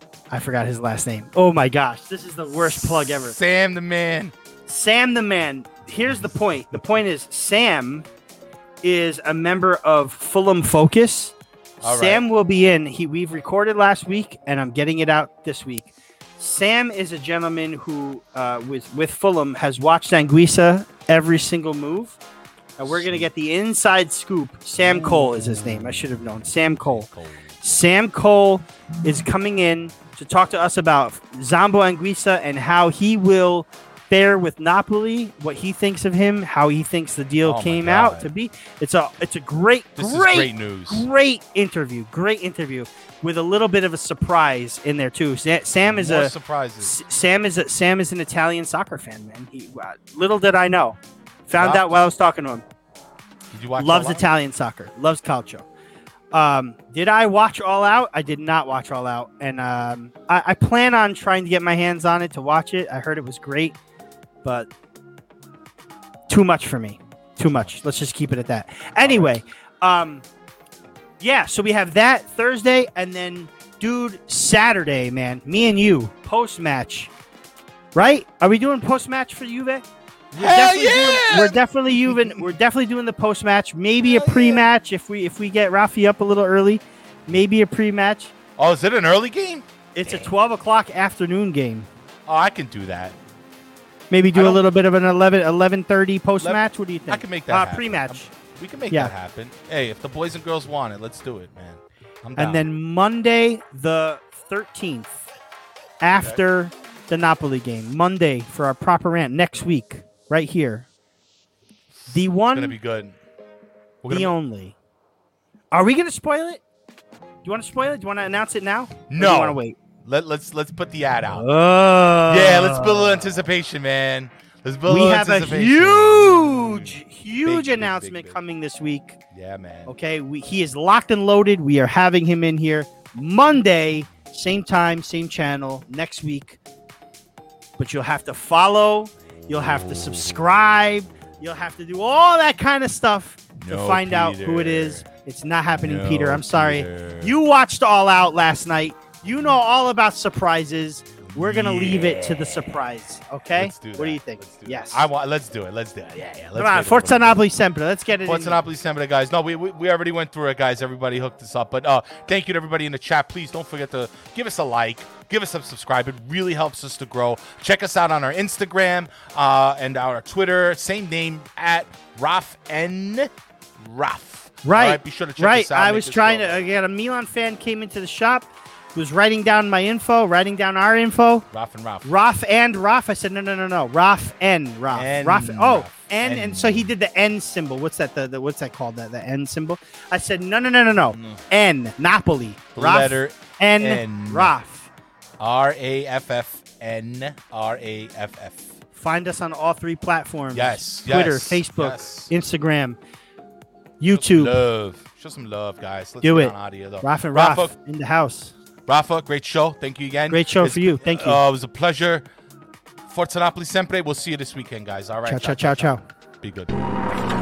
I forgot his last name. Oh my gosh, this is the worst plug ever. Sam the man. Sam the man. Here's the point. The point is Sam is a member of Fulham Focus. All right. Sam will be in. He we've recorded last week, and I'm getting it out this week. Sam is a gentleman who, uh, with with Fulham, has watched Anguissa every single move. And we're gonna get the inside scoop. Sam Cole is his name. I should have known. Sam Cole. Sam Cole is coming in to talk to us about Zambo Anguissa and how he will fare with Napoli, what he thinks of him, how he thinks the deal Oh my came God. out to be. It's a it's a great, This great, is great news. great interview. Great interview with a little bit of a surprise in there too. Sa- Sam is More a surprises. S- Sam is a Sam is an Italian soccer fan, man. He uh, little did I know. Found Wow. out while I was talking to him. Did you watch? Loves All Out? Italian soccer. Loves calcio. Um, did I watch All Out? I did not watch All Out, and um, I, I plan on trying to get my hands on it to watch it. I heard it was great, but too much for me. Too much. Let's just keep it at that. Anyway, um, yeah. So we have that Thursday, and then, dude, Saturday, man. Me and you post match, right? Are we doing post match for Juve? We're Hell definitely yeah! doing, we're definitely Juve. We're definitely doing the post match. Maybe a Hell yeah. pre match if we if we get Rafi up a little early. Maybe a pre match. Oh, is it an early game? It's a twelve o'clock afternoon game. Oh, I can do that. Maybe I do a don't- little bit of an eleven, eleven thirty post match. What do you think? I can make that uh, happen. pre match. We can make Yeah. that happen. Hey, if the boys and girls want it, let's do it, man. I'm down. And then Monday the thirteenth, after the Napoli game, Monday for our proper rant next week, right here. The it's one, gonna be good. We're the gonna, only. Are we gonna spoil it? Do you want to spoil it? Do you want to announce it now? Or do No. you want to wait? let let's let's put the ad out. Oh. yeah, let's build a little anticipation, man. Let's build We a little have a anticipation. huge, huge Big, big, announcement big, big. coming this week. Yeah, man. Okay, we, he is locked and loaded. We are having him in here. Monday, same time, same channel, next week. But you'll have to follow. You'll have to subscribe. You'll have to do all that kind of stuff to No, find out Peter. who it is. It's not happening, No, Peter. I'm sorry. Peter. You watched All Out last night. You know all about surprises. We're gonna leave it to the surprise. Okay. Let's do what do that. you think? Let's do Yes. that. I want. Let's do it. Let's do it. Yeah, yeah. Let's Come on, make it Forza work. Napoli sempre. Let's get it. Forza in. Napoli sempre, guys. No, we, we we already went through it, guys. Everybody hooked us up. But uh, thank you to everybody in the chat. Please don't forget to give us a like, give us a subscribe. It really helps us to grow. Check us out on our Instagram uh, and our Twitter. Same name at Raf N Raf. Right. All right. Be sure to check right. us out. I Make was this trying grow. to. Again, a Milan fan came into the shop. He was writing down my info, writing down our info. Raf and Raf. Raf and Raf. I said no, no, no, no. Raf N Raf. N, Raf. Oh, Raf. N, N. and so he did the N symbol. What's that? The, the what's that called? The, the N symbol. I said no, no, no, no, no. Mm. N Napoli. The Raf, letter N, N. Raf. R A F F N R A F F. Find us on all three platforms. Yes, Twitter, yes, Facebook, yes. Instagram, Show some YouTube. love. Show some love, guys. Let's Do get it. on out of here, though. Raf and Raf Rafa, in the house. Rafa, great show. Thank you again. Great show It's- for you. Thank you. Uh, it was a pleasure. Forza Napoli sempre. We'll see you this weekend, guys. All right. Ciao, ciao, ciao, ciao. Be good.